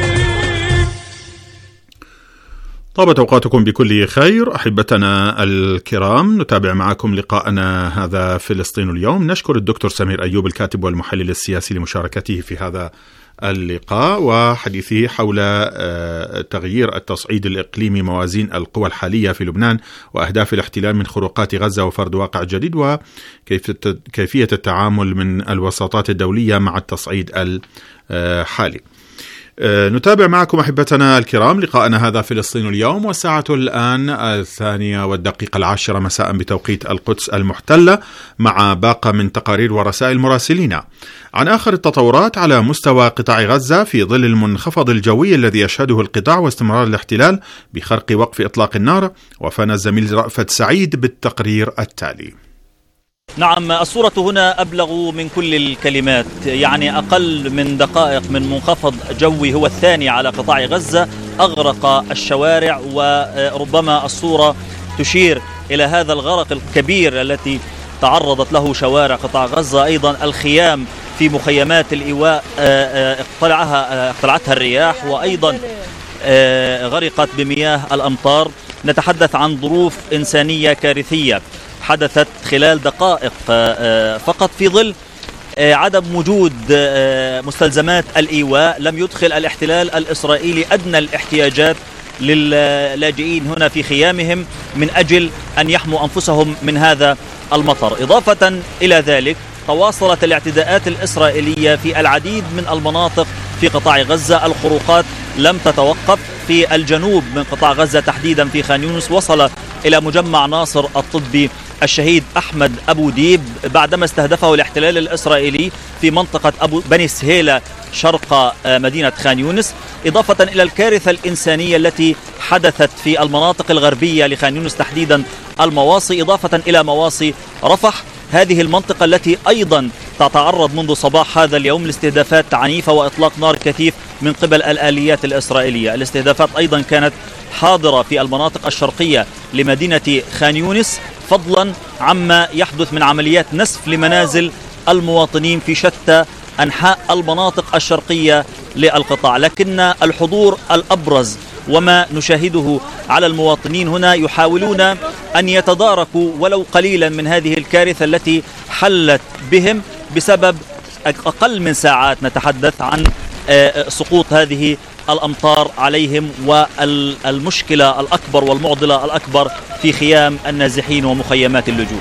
طابت أوقاتكم بكل خير أحبتنا الكرام، نتابع معكم لقاءنا هذا فلسطين اليوم. نشكر الدكتور سمير أيوب الكاتب والمحلل السياسي لمشاركته في هذا اللقاء وحديثه حول تغيير التصعيد الإقليمي موازين القوى الحالية في لبنان وأهداف الاحتلال من خروقات غزة وفرض واقع جديد وكيفية التعامل من الوساطات الدولية مع التصعيد الحالي. نتابع معكم أحبتنا الكرام لقاءنا هذا فلسطين اليوم، والساعة الآن الثانية والدقيقة العاشرة مساء بتوقيت القدس المحتلة، مع باقة من تقارير ورسائل مراسلين عن آخر التطورات على مستوى قطاع غزة في ظل المنخفض الجوي الذي يشهده القطاع واستمرار الاحتلال بخرق وقف إطلاق النار. وفانا الزميل رأفت سعيد بالتقرير التالي. نعم، الصورة هنا أبلغ من كل الكلمات، يعني أقل من دقائق من منخفض جوي هو الثاني على قطاع غزة أغرق الشوارع، وربما الصورة تشير إلى هذا الغرق الكبير التي تعرضت له شوارع قطاع غزة. أيضا الخيام في مخيمات الإيواء اقتلعها اقتلعتها الرياح، وأيضا غرقت بمياه الأمطار. نتحدث عن ظروف إنسانية كارثية حدثت خلال دقائق فقط في ظل عدم وجود مستلزمات الإيواء. لم يدخل الاحتلال الإسرائيلي أدنى الاحتياجات للاجئين هنا في خيامهم من أجل أن يحموا أنفسهم من هذا المطر. إضافة إلى ذلك تواصلت الاعتداءات الإسرائيلية في العديد من المناطق في قطاع غزة. الخروقات لم تتوقف في الجنوب من قطاع غزة، تحديدا في خان يونس. وصل إلى مجمع ناصر الطبي الشهيد أحمد أبو ديب بعدما استهدفه الاحتلال الإسرائيلي في منطقة أبو بني سهيلة شرق مدينة خان يونس. إضافة إلى الكارثة الإنسانية التي حدثت في المناطق الغربية لخان يونس، تحديدا المواصي، إضافة إلى مواصي رفح، هذه المنطقة التي أيضا تتعرض منذ صباح هذا اليوم لاستهدافات عنيفة وإطلاق نار كثيف من قبل الآليات الإسرائيلية. الاستهدافات أيضا كانت حاضرة في المناطق الشرقية لمدينة خان يونس، فضلا عما يحدث من عمليات نسف لمنازل المواطنين في شتى أنحاء المناطق الشرقية للقطاع. لكن الحضور الأبرز وما نشاهده على المواطنين هنا يحاولون أن يتداركوا ولو قليلا من هذه الكارثة التي حلت بهم بسبب أقل من ساعات نتحدث عن سقوط هذه الأمطار عليهم، والمشكلة الأكبر والمعضلة الأكبر في خيام النازحين ومخيمات اللجوء.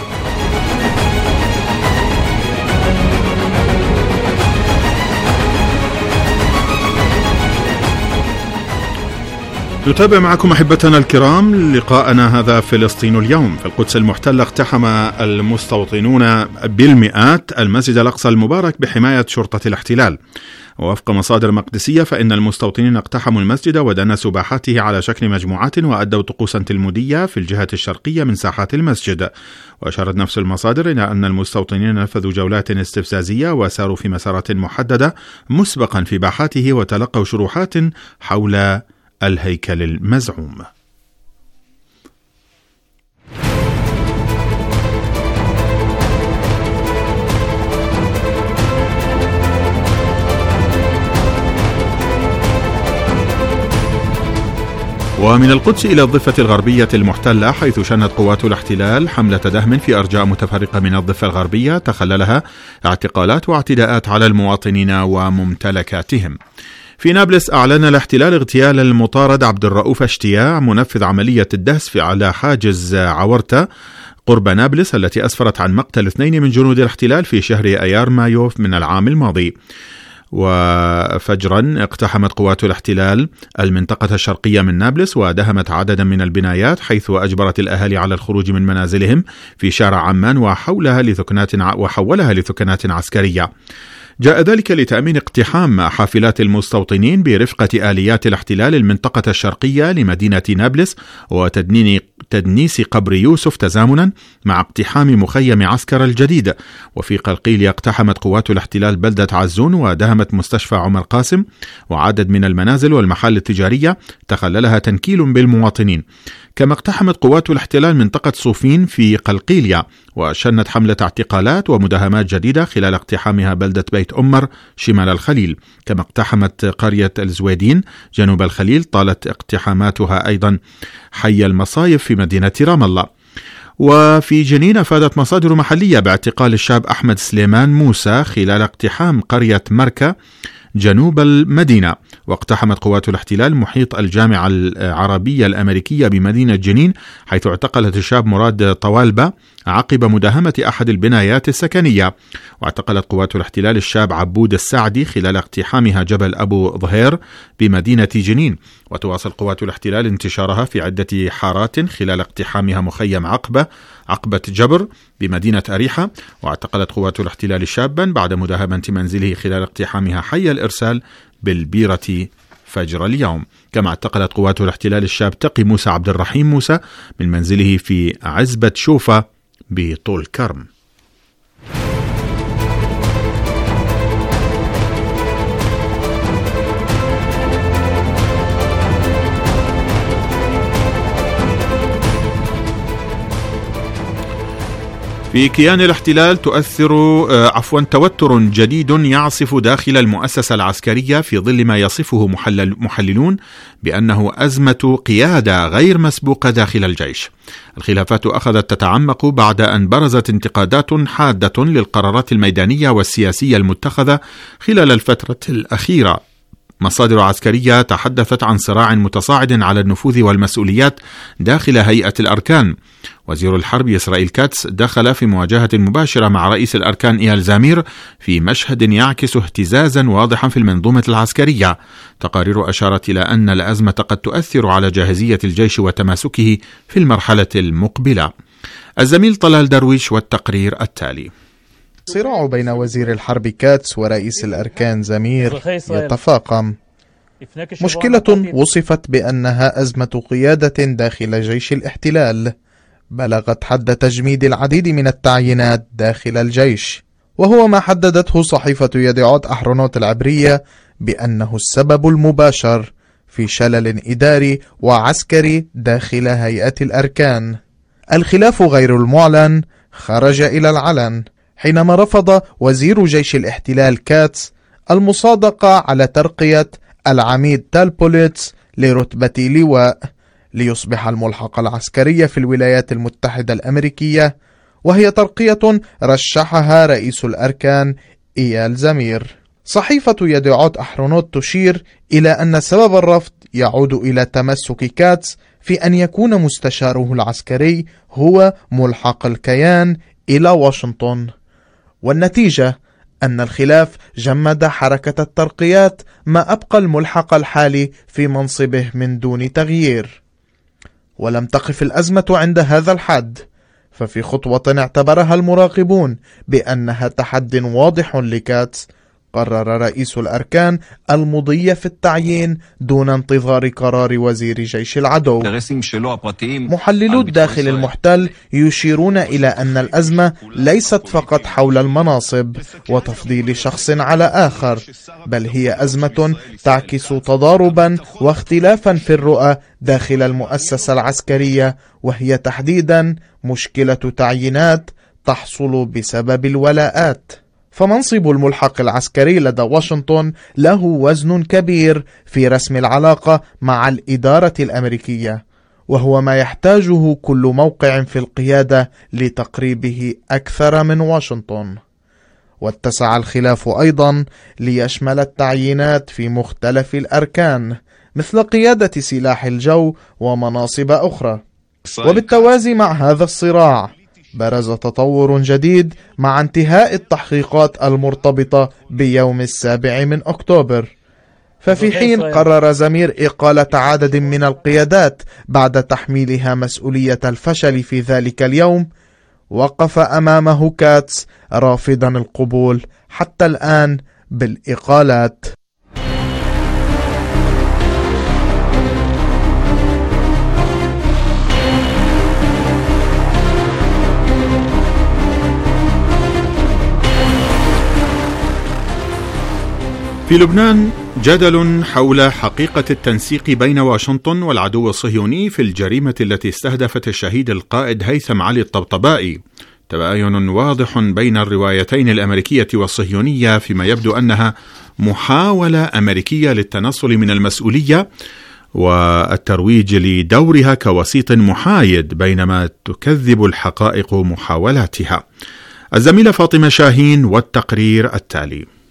نتابع معكم أحبتنا الكرام لقاءنا هذا فلسطين اليوم. في القدس المحتلة اقتحم المستوطنون بالمئات المسجد الأقصى المبارك بحماية شرطة الاحتلال. ووفق مصادر مقدسية فإن المستوطنين اقتحموا المسجد ودنسوا باحاته على شكل مجموعات وأدوا طقوسا تلمودية في الجهة الشرقية من ساحات المسجد. وأشارت نفس المصادر إلى أن المستوطنين نفذوا جولات استفزازية وساروا في مسارات محددة مسبقا في باحاته وتلقوا شروحات حول الهيكل المزعوم. ومن القدس إلى الضفة الغربية المحتلة، حيث شنت قوات الاحتلال حملة دهم في أرجاء متفرقة من الضفة الغربية تخللها اعتقالات واعتداءات على المواطنين وممتلكاتهم. في نابلس أعلن الاحتلال اغتيال المطارد عبد الرؤوف اشتياع منفذ عملية الدهس في على حاجز عورتة قرب نابلس، التي أسفرت عن مقتل اثنين من جنود الاحتلال في شهر أيار مايو من العام الماضي. وفجرا اقتحمت قوات الاحتلال المنطقة الشرقية من نابلس ودهمت عددا من البنايات، حيث أجبرت الأهالي على الخروج من منازلهم في شارع عمان وحولها لثكنات وحولها لثكنات عسكرية. جاء ذلك لتأمين اقتحام حافلات المستوطنين برفقة آليات الاحتلال المنطقة الشرقية لمدينة نابلس وتدنيس قبر يوسف تزامنا مع اقتحام مخيم عسكر الجديد. وفي قلقيل اقتحمت قوات الاحتلال بلدة عزون ودهمت مستشفى عمر قاسم وعدد من المنازل والمحال التجارية تخللها تنكيل بالمواطنين. كما اقتحمت قوات الاحتلال منطقة صوفين في قلقيلية وشنت حملة اعتقالات ومداهمات جديدة خلال اقتحامها بلدة بيت أمر شمال الخليل. كما اقتحمت قرية الزويدين جنوب الخليل، طالت اقتحاماتها أيضا حي المصايف في مدينة رام الله. وفي جنين أفادت مصادر محلية باعتقال الشاب أحمد سليمان موسى خلال اقتحام قرية مركة جنوب المدينة. واقتحمت قوات الاحتلال محيط الجامعة العربية الأمريكية بمدينة جنين، حيث اعتقلت الشاب مراد طوالبة عقب مداهمة أحد البنايات السكنية. واعتقلت قوات الاحتلال الشاب عبود السعدي خلال اقتحامها جبل أبو ظهير بمدينة جنين. وتواصل قوات الاحتلال انتشارها في عدة حارات خلال اقتحامها مخيم عقبة عقبة جبر بمدينة أريحة. واعتقلت قوات الاحتلال شابا بعد مداهمة منزله خلال اقتحامها حي الإرسال بالبيرة فجر اليوم. كما اعتقلت قوات الاحتلال الشاب تقي موسى عبد الرحيم موسى من منزله في عزبة شوفة بطول كرم. في كيان الاحتلال تؤثر عفوا توتر جديد يعصف داخل المؤسسة العسكرية في ظل ما يصفه محلل محللون بأنه أزمة قيادة غير مسبوقة داخل الجيش. الخلافات أخذت تتعمق بعد أن برزت انتقادات حادة للقرارات الميدانية والسياسية المتخذة خلال الفترة الأخيرة. مصادر عسكرية تحدثت عن صراع متصاعد على النفوذ والمسؤوليات داخل هيئة الأركان. وزير الحرب إسرائيل كاتس دخل في مواجهة مباشرة مع رئيس الأركان إيال زامير في مشهد يعكس اهتزازا واضحا في المنظومة العسكرية. تقارير أشارت إلى أن الأزمة قد تؤثر على جاهزية الجيش وتماسكه في المرحلة المقبلة. الزميل طلال درويش والتقرير التالي. الصراع بين وزير الحرب كاتس ورئيس الأركان زمير يتفاقم. مشكلة وصفت بأنها أزمة قيادة داخل جيش الاحتلال بلغت حد تجميد العديد من التعيينات داخل الجيش، وهو ما حددته صحيفة يدعوت أحرونوت العبرية بأنه السبب المباشر في شلل إداري وعسكري داخل هيئة الأركان. الخلاف غير المعلن خرج إلى العلن حينما رفض وزير جيش الاحتلال كاتس المصادقة على ترقية العميد تالبوليتس لرتبة لواء ليصبح الملحق العسكري في الولايات المتحدة الأمريكية، وهي ترقية رشحها رئيس الأركان إيال زمير. صحيفة يدعوت أحرونوت تشير إلى أن سبب الرفض يعود إلى تمسك كاتس في أن يكون مستشاره العسكري هو ملحق الكيان إلى واشنطن، والنتيجة أن الخلاف جمد حركة الترقيات ما أبقى الملحق الحالي في منصبه من دون تغيير. ولم تقف الأزمة عند هذا الحد، ففي خطوة اعتبرها المراقبون بأنها تحد واضح لكاتس قرر رئيس الأركان المضي في التعيين دون انتظار قرار وزير جيش العدو. محللو الداخل المحتل يشيرون إلى أن الأزمة ليست فقط حول المناصب وتفضيل شخص على آخر، بل هي أزمة تعكس تضاربا واختلافا في الرؤى داخل المؤسسة العسكرية، وهي تحديدا مشكلة تعيينات تحصل بسبب الولاءات. فمنصب الملحق العسكري لدى واشنطن له وزن كبير في رسم العلاقة مع الإدارة الأمريكية، وهو ما يحتاجه كل موقع في القيادة لتقريبه أكثر من واشنطن. واتسع الخلاف أيضا ليشمل التعيينات في مختلف الأركان مثل قيادة سلاح الجو ومناصب أخرى. وبالتوازي مع هذا الصراع برز تطور جديد مع انتهاء التحقيقات المرتبطة بيوم السابع من أكتوبر، ففي حين قرر زمير إقالة عدد من القيادات بعد تحميلها مسؤولية الفشل في ذلك اليوم، وقف أمامه كاتس رافضا القبول حتى الآن بالإقالات. في لبنان جدل حول حقيقة التنسيق بين واشنطن والعدو الصهيوني في الجريمة التي استهدفت الشهيد القائد هيثم علي الطبطبائي. تباين واضح بين الروايتين الأمريكية والصهيونية فيما يبدو أنها محاولة أمريكية للتنصل من المسؤولية والترويج لدورها كوسيط محايد، بينما تكذب الحقائق محاولاتها. الزميلة فاطمة شاهين والتقرير التالي.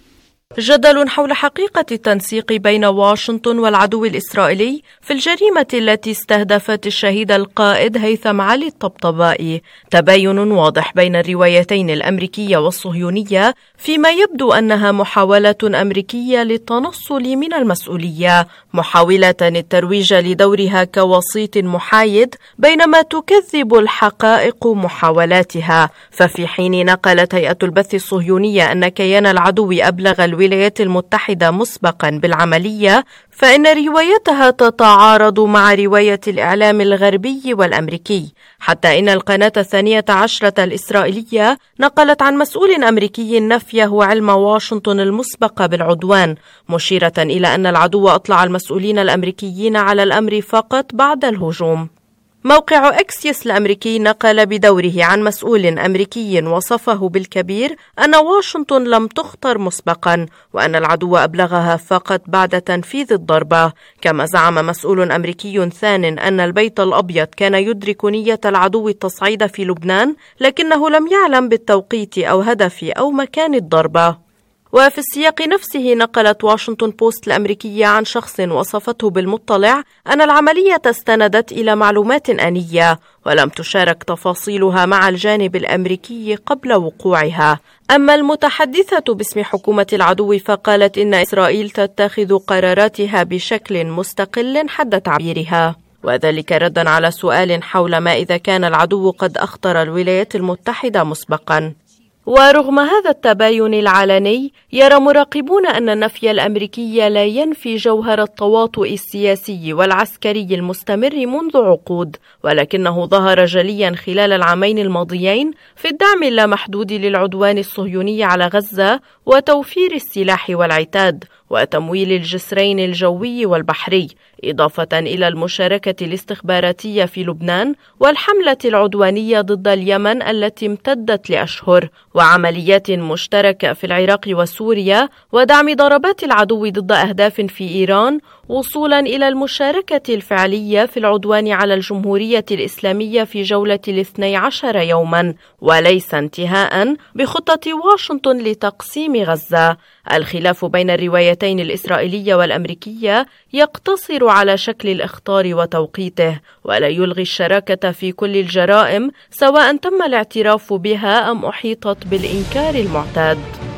جدل حول حقيقة التنسيق بين واشنطن والعدو الإسرائيلي في الجريمة التي استهدفت الشهيد القائد هيثم علي الطبطبائي. تباين واضح بين الروايتين الأمريكية والصهيونية، فيما يبدو أنها محاولة أمريكية للتنصل من المسؤولية، محاولة الترويج لدورها كوسيط محايد، بينما تكذب الحقائق محاولاتها. ففي حين نقلت هيئة البث الصهيونية أن كيان العدو أبلغ الولايات المتحدة مسبقا بالعملية، فإن روايتها تتعارض مع رواية الإعلام الغربي والأمريكي، حتى إن القناة الثانية عشرة الإسرائيلية نقلت عن مسؤول أمريكي نفيه علم واشنطن المسبق بالعدوان، مشيرة إلى أن العدو أطلع المسؤولين الأمريكيين على الأمر فقط بعد الهجوم. موقع أكسيوس الأمريكي نقل بدوره عن مسؤول أمريكي وصفه بالكبير أن واشنطن لم تخطر مسبقا، وأن العدو أبلغها فقط بعد تنفيذ الضربة. كما زعم مسؤول أمريكي ثان أن البيت الأبيض كان يدرك نية العدو التصعيد في لبنان، لكنه لم يعلم بالتوقيت أو هدف أو مكان الضربة. وفي السياق نفسه نقلت واشنطن بوست الأمريكية عن شخص وصفته بالمطلع أن العملية استندت إلى معلومات آنية، ولم تشارك تفاصيلها مع الجانب الأمريكي قبل وقوعها. أما المتحدثة باسم حكومة العدو فقالت إن إسرائيل تتخذ قراراتها بشكل مستقل حد تعبيرها، وذلك ردا على سؤال حول ما إذا كان العدو قد أخطر الولايات المتحدة مسبقا. ورغم هذا التباين العلني، يرى مراقبون أن النفي الأمريكي لا ينفي جوهر التواطؤ السياسي والعسكري المستمر منذ عقود، ولكنه ظهر جليا خلال العامين الماضيين في الدعم اللامحدود للعدوان الصهيوني على غزة وتوفير السلاح والعتاد وتمويل الجسرين الجوي والبحري، إضافة إلى المشاركة الاستخباراتية في لبنان والحملة العدوانية ضد اليمن التي امتدت لأشهر، وعمليات مشتركة في العراق وسوريا، ودعم ضربات العدو ضد أهداف في إيران، وصولا إلى المشاركة الفعلية في العدوان على الجمهورية الإسلامية في جولة الاثني عشر يوما، وليس انتهاء بخطة واشنطن لتقسيم غزة. الخلاف بين الروايتين الإسرائيلية والأمريكية يقتصر على شكل الإخطار وتوقيته، ولا يلغي الشراكة في كل الجرائم سواء تم الاعتراف بها أم أحيطت بالإنكار المعتاد.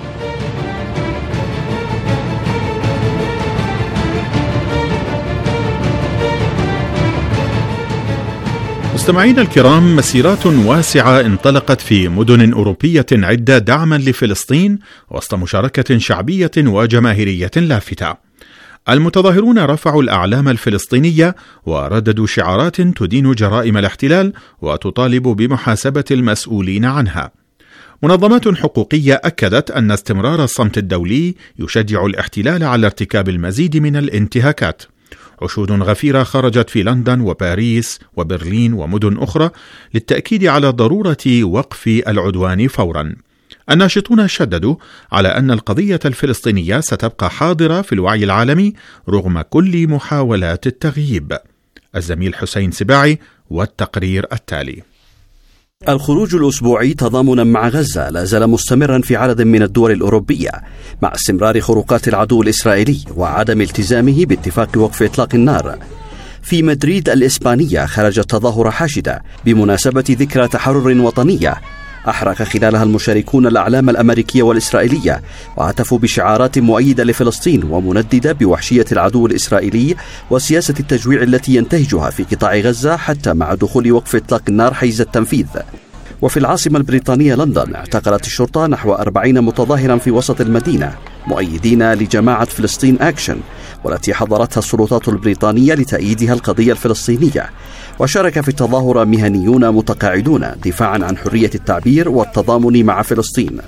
مستمعينا الكرام، مسيرات واسعة انطلقت في مدن أوروبية عدة دعما لفلسطين وسط مشاركة شعبية وجماهيرية لافتة. المتظاهرون رفعوا الأعلام الفلسطينية ورددوا شعارات تدين جرائم الاحتلال وتطالب بمحاسبة المسؤولين عنها. منظمات حقوقية أكدت أن استمرار الصمت الدولي يشجع الاحتلال على ارتكاب المزيد من الانتهاكات. عشود غفيرة خرجت في لندن وباريس وبرلين ومدن أخرى للتأكيد على ضرورة وقف العدوان فورا. الناشطون شددوا على أن القضية الفلسطينية ستبقى حاضرة في الوعي العالمي رغم كل محاولات التغييب. الزميل حسين سباعي والتقرير التالي. الخروج الأسبوعي تضامنا مع غزة لا زال مستمرا في عدد من الدول الأوروبية مع استمرار خروقات العدو الإسرائيلي وعدم التزامه باتفاق وقف إطلاق النار. في مدريد الإسبانية خرجت تظاهرة حاشدة بمناسبة ذكرى تحرر وطنية أحرق خلالها المشاركون الأعلام الأمريكية والإسرائيلية وهتفوا بشعارات مؤيدة لفلسطين ومنددة بوحشية العدو الإسرائيلي وسياسة التجويع التي ينتهجها في قطاع غزة حتى مع دخول وقف إطلاق النار حيز التنفيذ. وفي العاصمة البريطانية لندن اعتقلت الشرطة نحو أربعين متظاهرا في وسط المدينة مؤيدين لجماعة فلسطين أكشن، والتي حضرتها السلطات البريطانية لتأييدها القضية الفلسطينية. وشارك في التظاهرة مهنيون متقاعدون دفاعا عن حرية التعبير والتضامن مع فلسطين.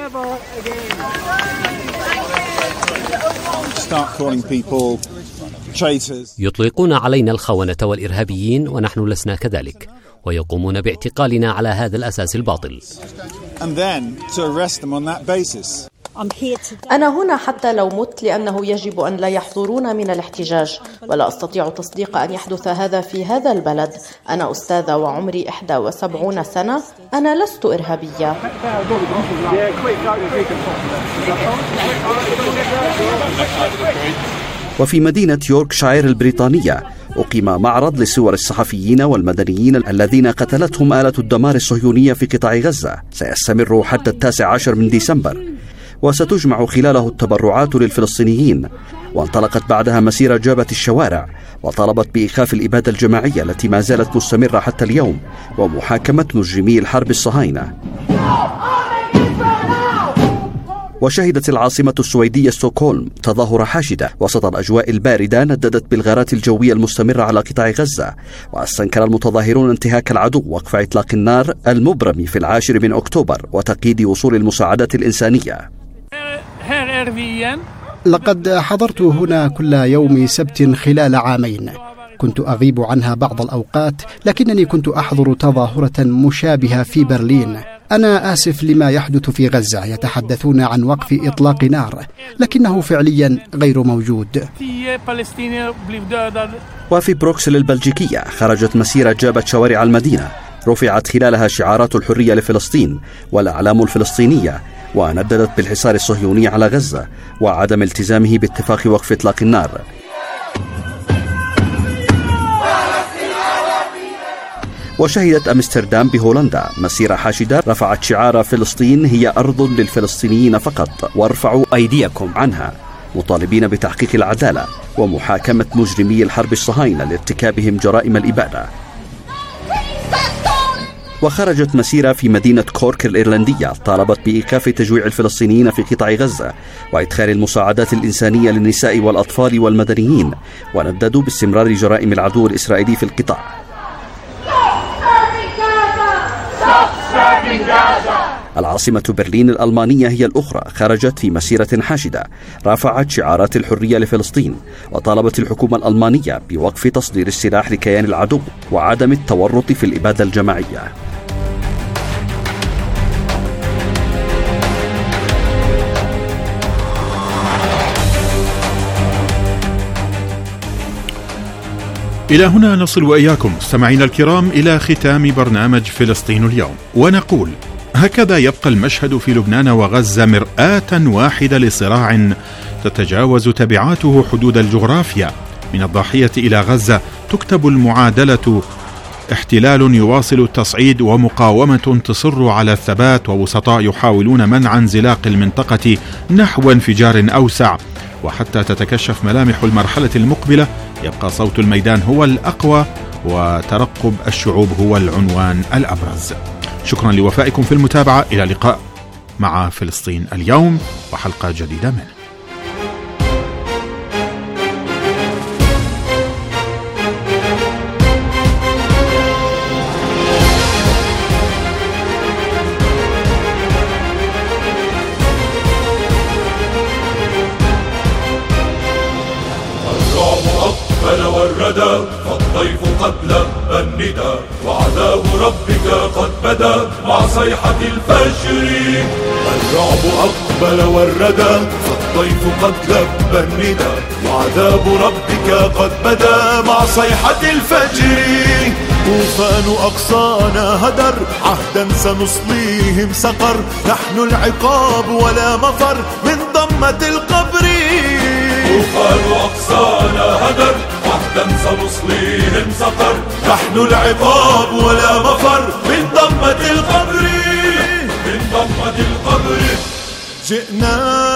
يطلقون علينا الخونة والإرهابيين ونحن لسنا كذلك، ويقومون باعتقالنا على هذا الأساس الباطل. أنا هنا حتى لو مت، لأنه يجب أن لا يحضرون من الاحتجاج، ولا أستطيع تصديق أن يحدث هذا في هذا البلد. أنا أستاذة وعمري إحدى وسبعين سنة. أنا لست إرهابية. وفي مدينة يوركشاير البريطانية أقيم معرض لصور الصحفيين والمدنيين الذين قتلتهم آلة الدمار الصهيونية في قطاع غزة، سيستمر حتى التاسع عشر من ديسمبر، وستجمع خلاله التبرعات للفلسطينيين. وانطلقت بعدها مسيرة جابت الشوارع وطلبت بإيقاف الإبادة الجماعية التي ما زالت مستمرة حتى اليوم ومحاكمة مجرمي الحرب الصهاينة. وشهدت العاصمة السويدية ستوكهولم تظاهر حاشدة وسط الأجواء الباردة نددت بالغارات الجوية المستمرة على قطاع غزة. واستنكر المتظاهرون انتهاك العدو وقف إطلاق النار المبرم في العاشر من أكتوبر وتقييد وصول المساعدات الإنسانية. لقد حضرت هنا كل يوم سبت خلال عامين. كنت أغيب عنها بعض الأوقات، لكنني كنت أحضر تظاهرة مشابهة في برلين. أنا آسف لما يحدث في غزة. يتحدثون عن وقف إطلاق نار، لكنه فعليا غير موجود. وفي بروكسل البلجيكية خرجت مسيرة جابت شوارع المدينة، رفعت خلالها شعارات الحرية لفلسطين والأعلام الفلسطينية، ونددت بالحصار الصهيوني على غزة وعدم التزامه باتفاق وقف إطلاق النار. وشهدت أمستردام بهولندا مسيرة حاشدة رفعت شعار فلسطين هي أرض للفلسطينيين فقط وارفعوا أيديكم عنها، مطالبين بتحقيق العدالة ومحاكمة مجرمي الحرب الصهاينة لارتكابهم جرائم الإبادة. وخرجت مسيرة في مدينة كورك الإيرلندية طالبت بإيقاف تجويع الفلسطينيين في قطاع غزة وإدخال المساعدات الإنسانية للنساء والأطفال والمدنيين، ونددوا باستمرار جرائم العدو الإسرائيلي في القطاع. العاصمة برلين الألمانية هي الأخرى خرجت في مسيرة حاشدة رافعت شعارات الحرية لفلسطين وطالبت الحكومة الألمانية بوقف تصدير السلاح لكيان العدو وعدم التورط في الإبادة الجماعية. إلى هنا نصل وإياكم مستمعينا الكرام إلى ختام برنامج فلسطين اليوم، ونقول هكذا يبقى المشهد في لبنان وغزة مرآة واحدة لصراع تتجاوز تبعاته حدود الجغرافيا. من الضاحية إلى غزة تكتب المعادلة: احتلال يواصل التصعيد ومقاومة تصر على الثبات ووسطاء يحاولون منع انزلاق المنطقة نحو انفجار أوسع. وحتى تتكشف ملامح المرحلة المقبلة يبقى صوت الميدان هو الأقوى وترقب الشعوب هو العنوان الأبرز. شكرا لوفائكم في المتابعة، إلى اللقاء مع فلسطين اليوم وحلقة جديدة منه. فالضيف قد لبى الندى وعذاب ربك قد بدا مع صيحة الفجر. الرعب أقبل والردى فالضيف قد لبى الندى وعذاب ربك قد بدا مع صيحة الفجر. طوفان أقصانا هدر عهدا سنصليهم سقر، نحن العقاب ولا مفر من ضمة القبر. طوفان أقصانا هدر عهدا سنصليهم سقر، نحن العقاب ولا مفر من ضمة القبر. من ضمة القبر جئنا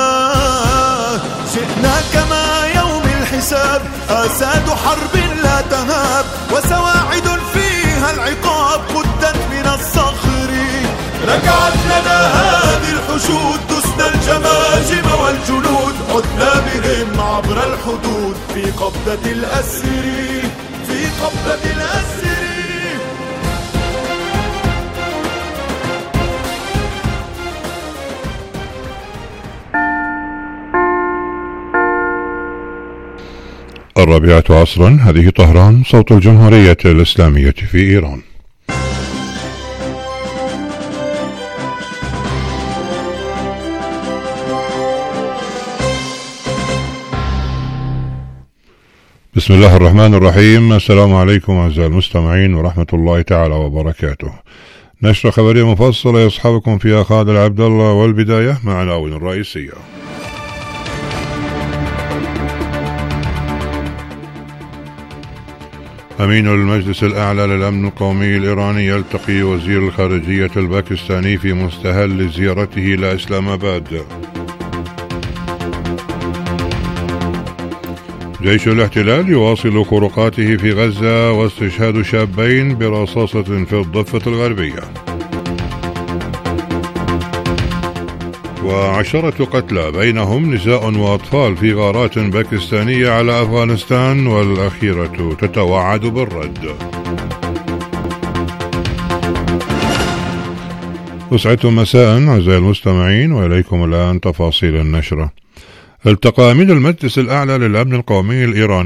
جئنا كما يوم الحساب، آساد حرب لا تهاب وسواعد فيها العقاب قدت من الصخر. ركعت لنا هذه الحشود دسنا الجماجم والجنود، عدنا بهم عبر الحدود في قبضة الأسر في قبضة الأسر. الرابعة عصرا، هذه طهران، صوت الجمهورية الإسلامية في إيران. بسم الله الرحمن الرحيم. السلام عليكم أعزائي المستمعين ورحمة الله تعالى وبركاته. نشرة خبرية مفصلة يصحبكم فيها خالد عبد الله، والبداية مع العناوين الرئيسية. أمين المجلس الأعلى للأمن القومي الإيراني يلتقي وزير الخارجية الباكستاني في مستهل زيارته إلى إسلام آباد. جيش الاحتلال يواصل خروقاته في غزة واستشهاد شابين برصاصة في الضفة الغربية. وعشرة قتلى بينهم نساء وأطفال في غارات باكستانية على أفغانستان، والأخيرة تتوعد بالرد. أسعدتم مساء أعزائي المستمعين، وإليكم الآن تفاصيل النشرة. التقى أمين المجلس الأعلى للأمن القومي الإيراني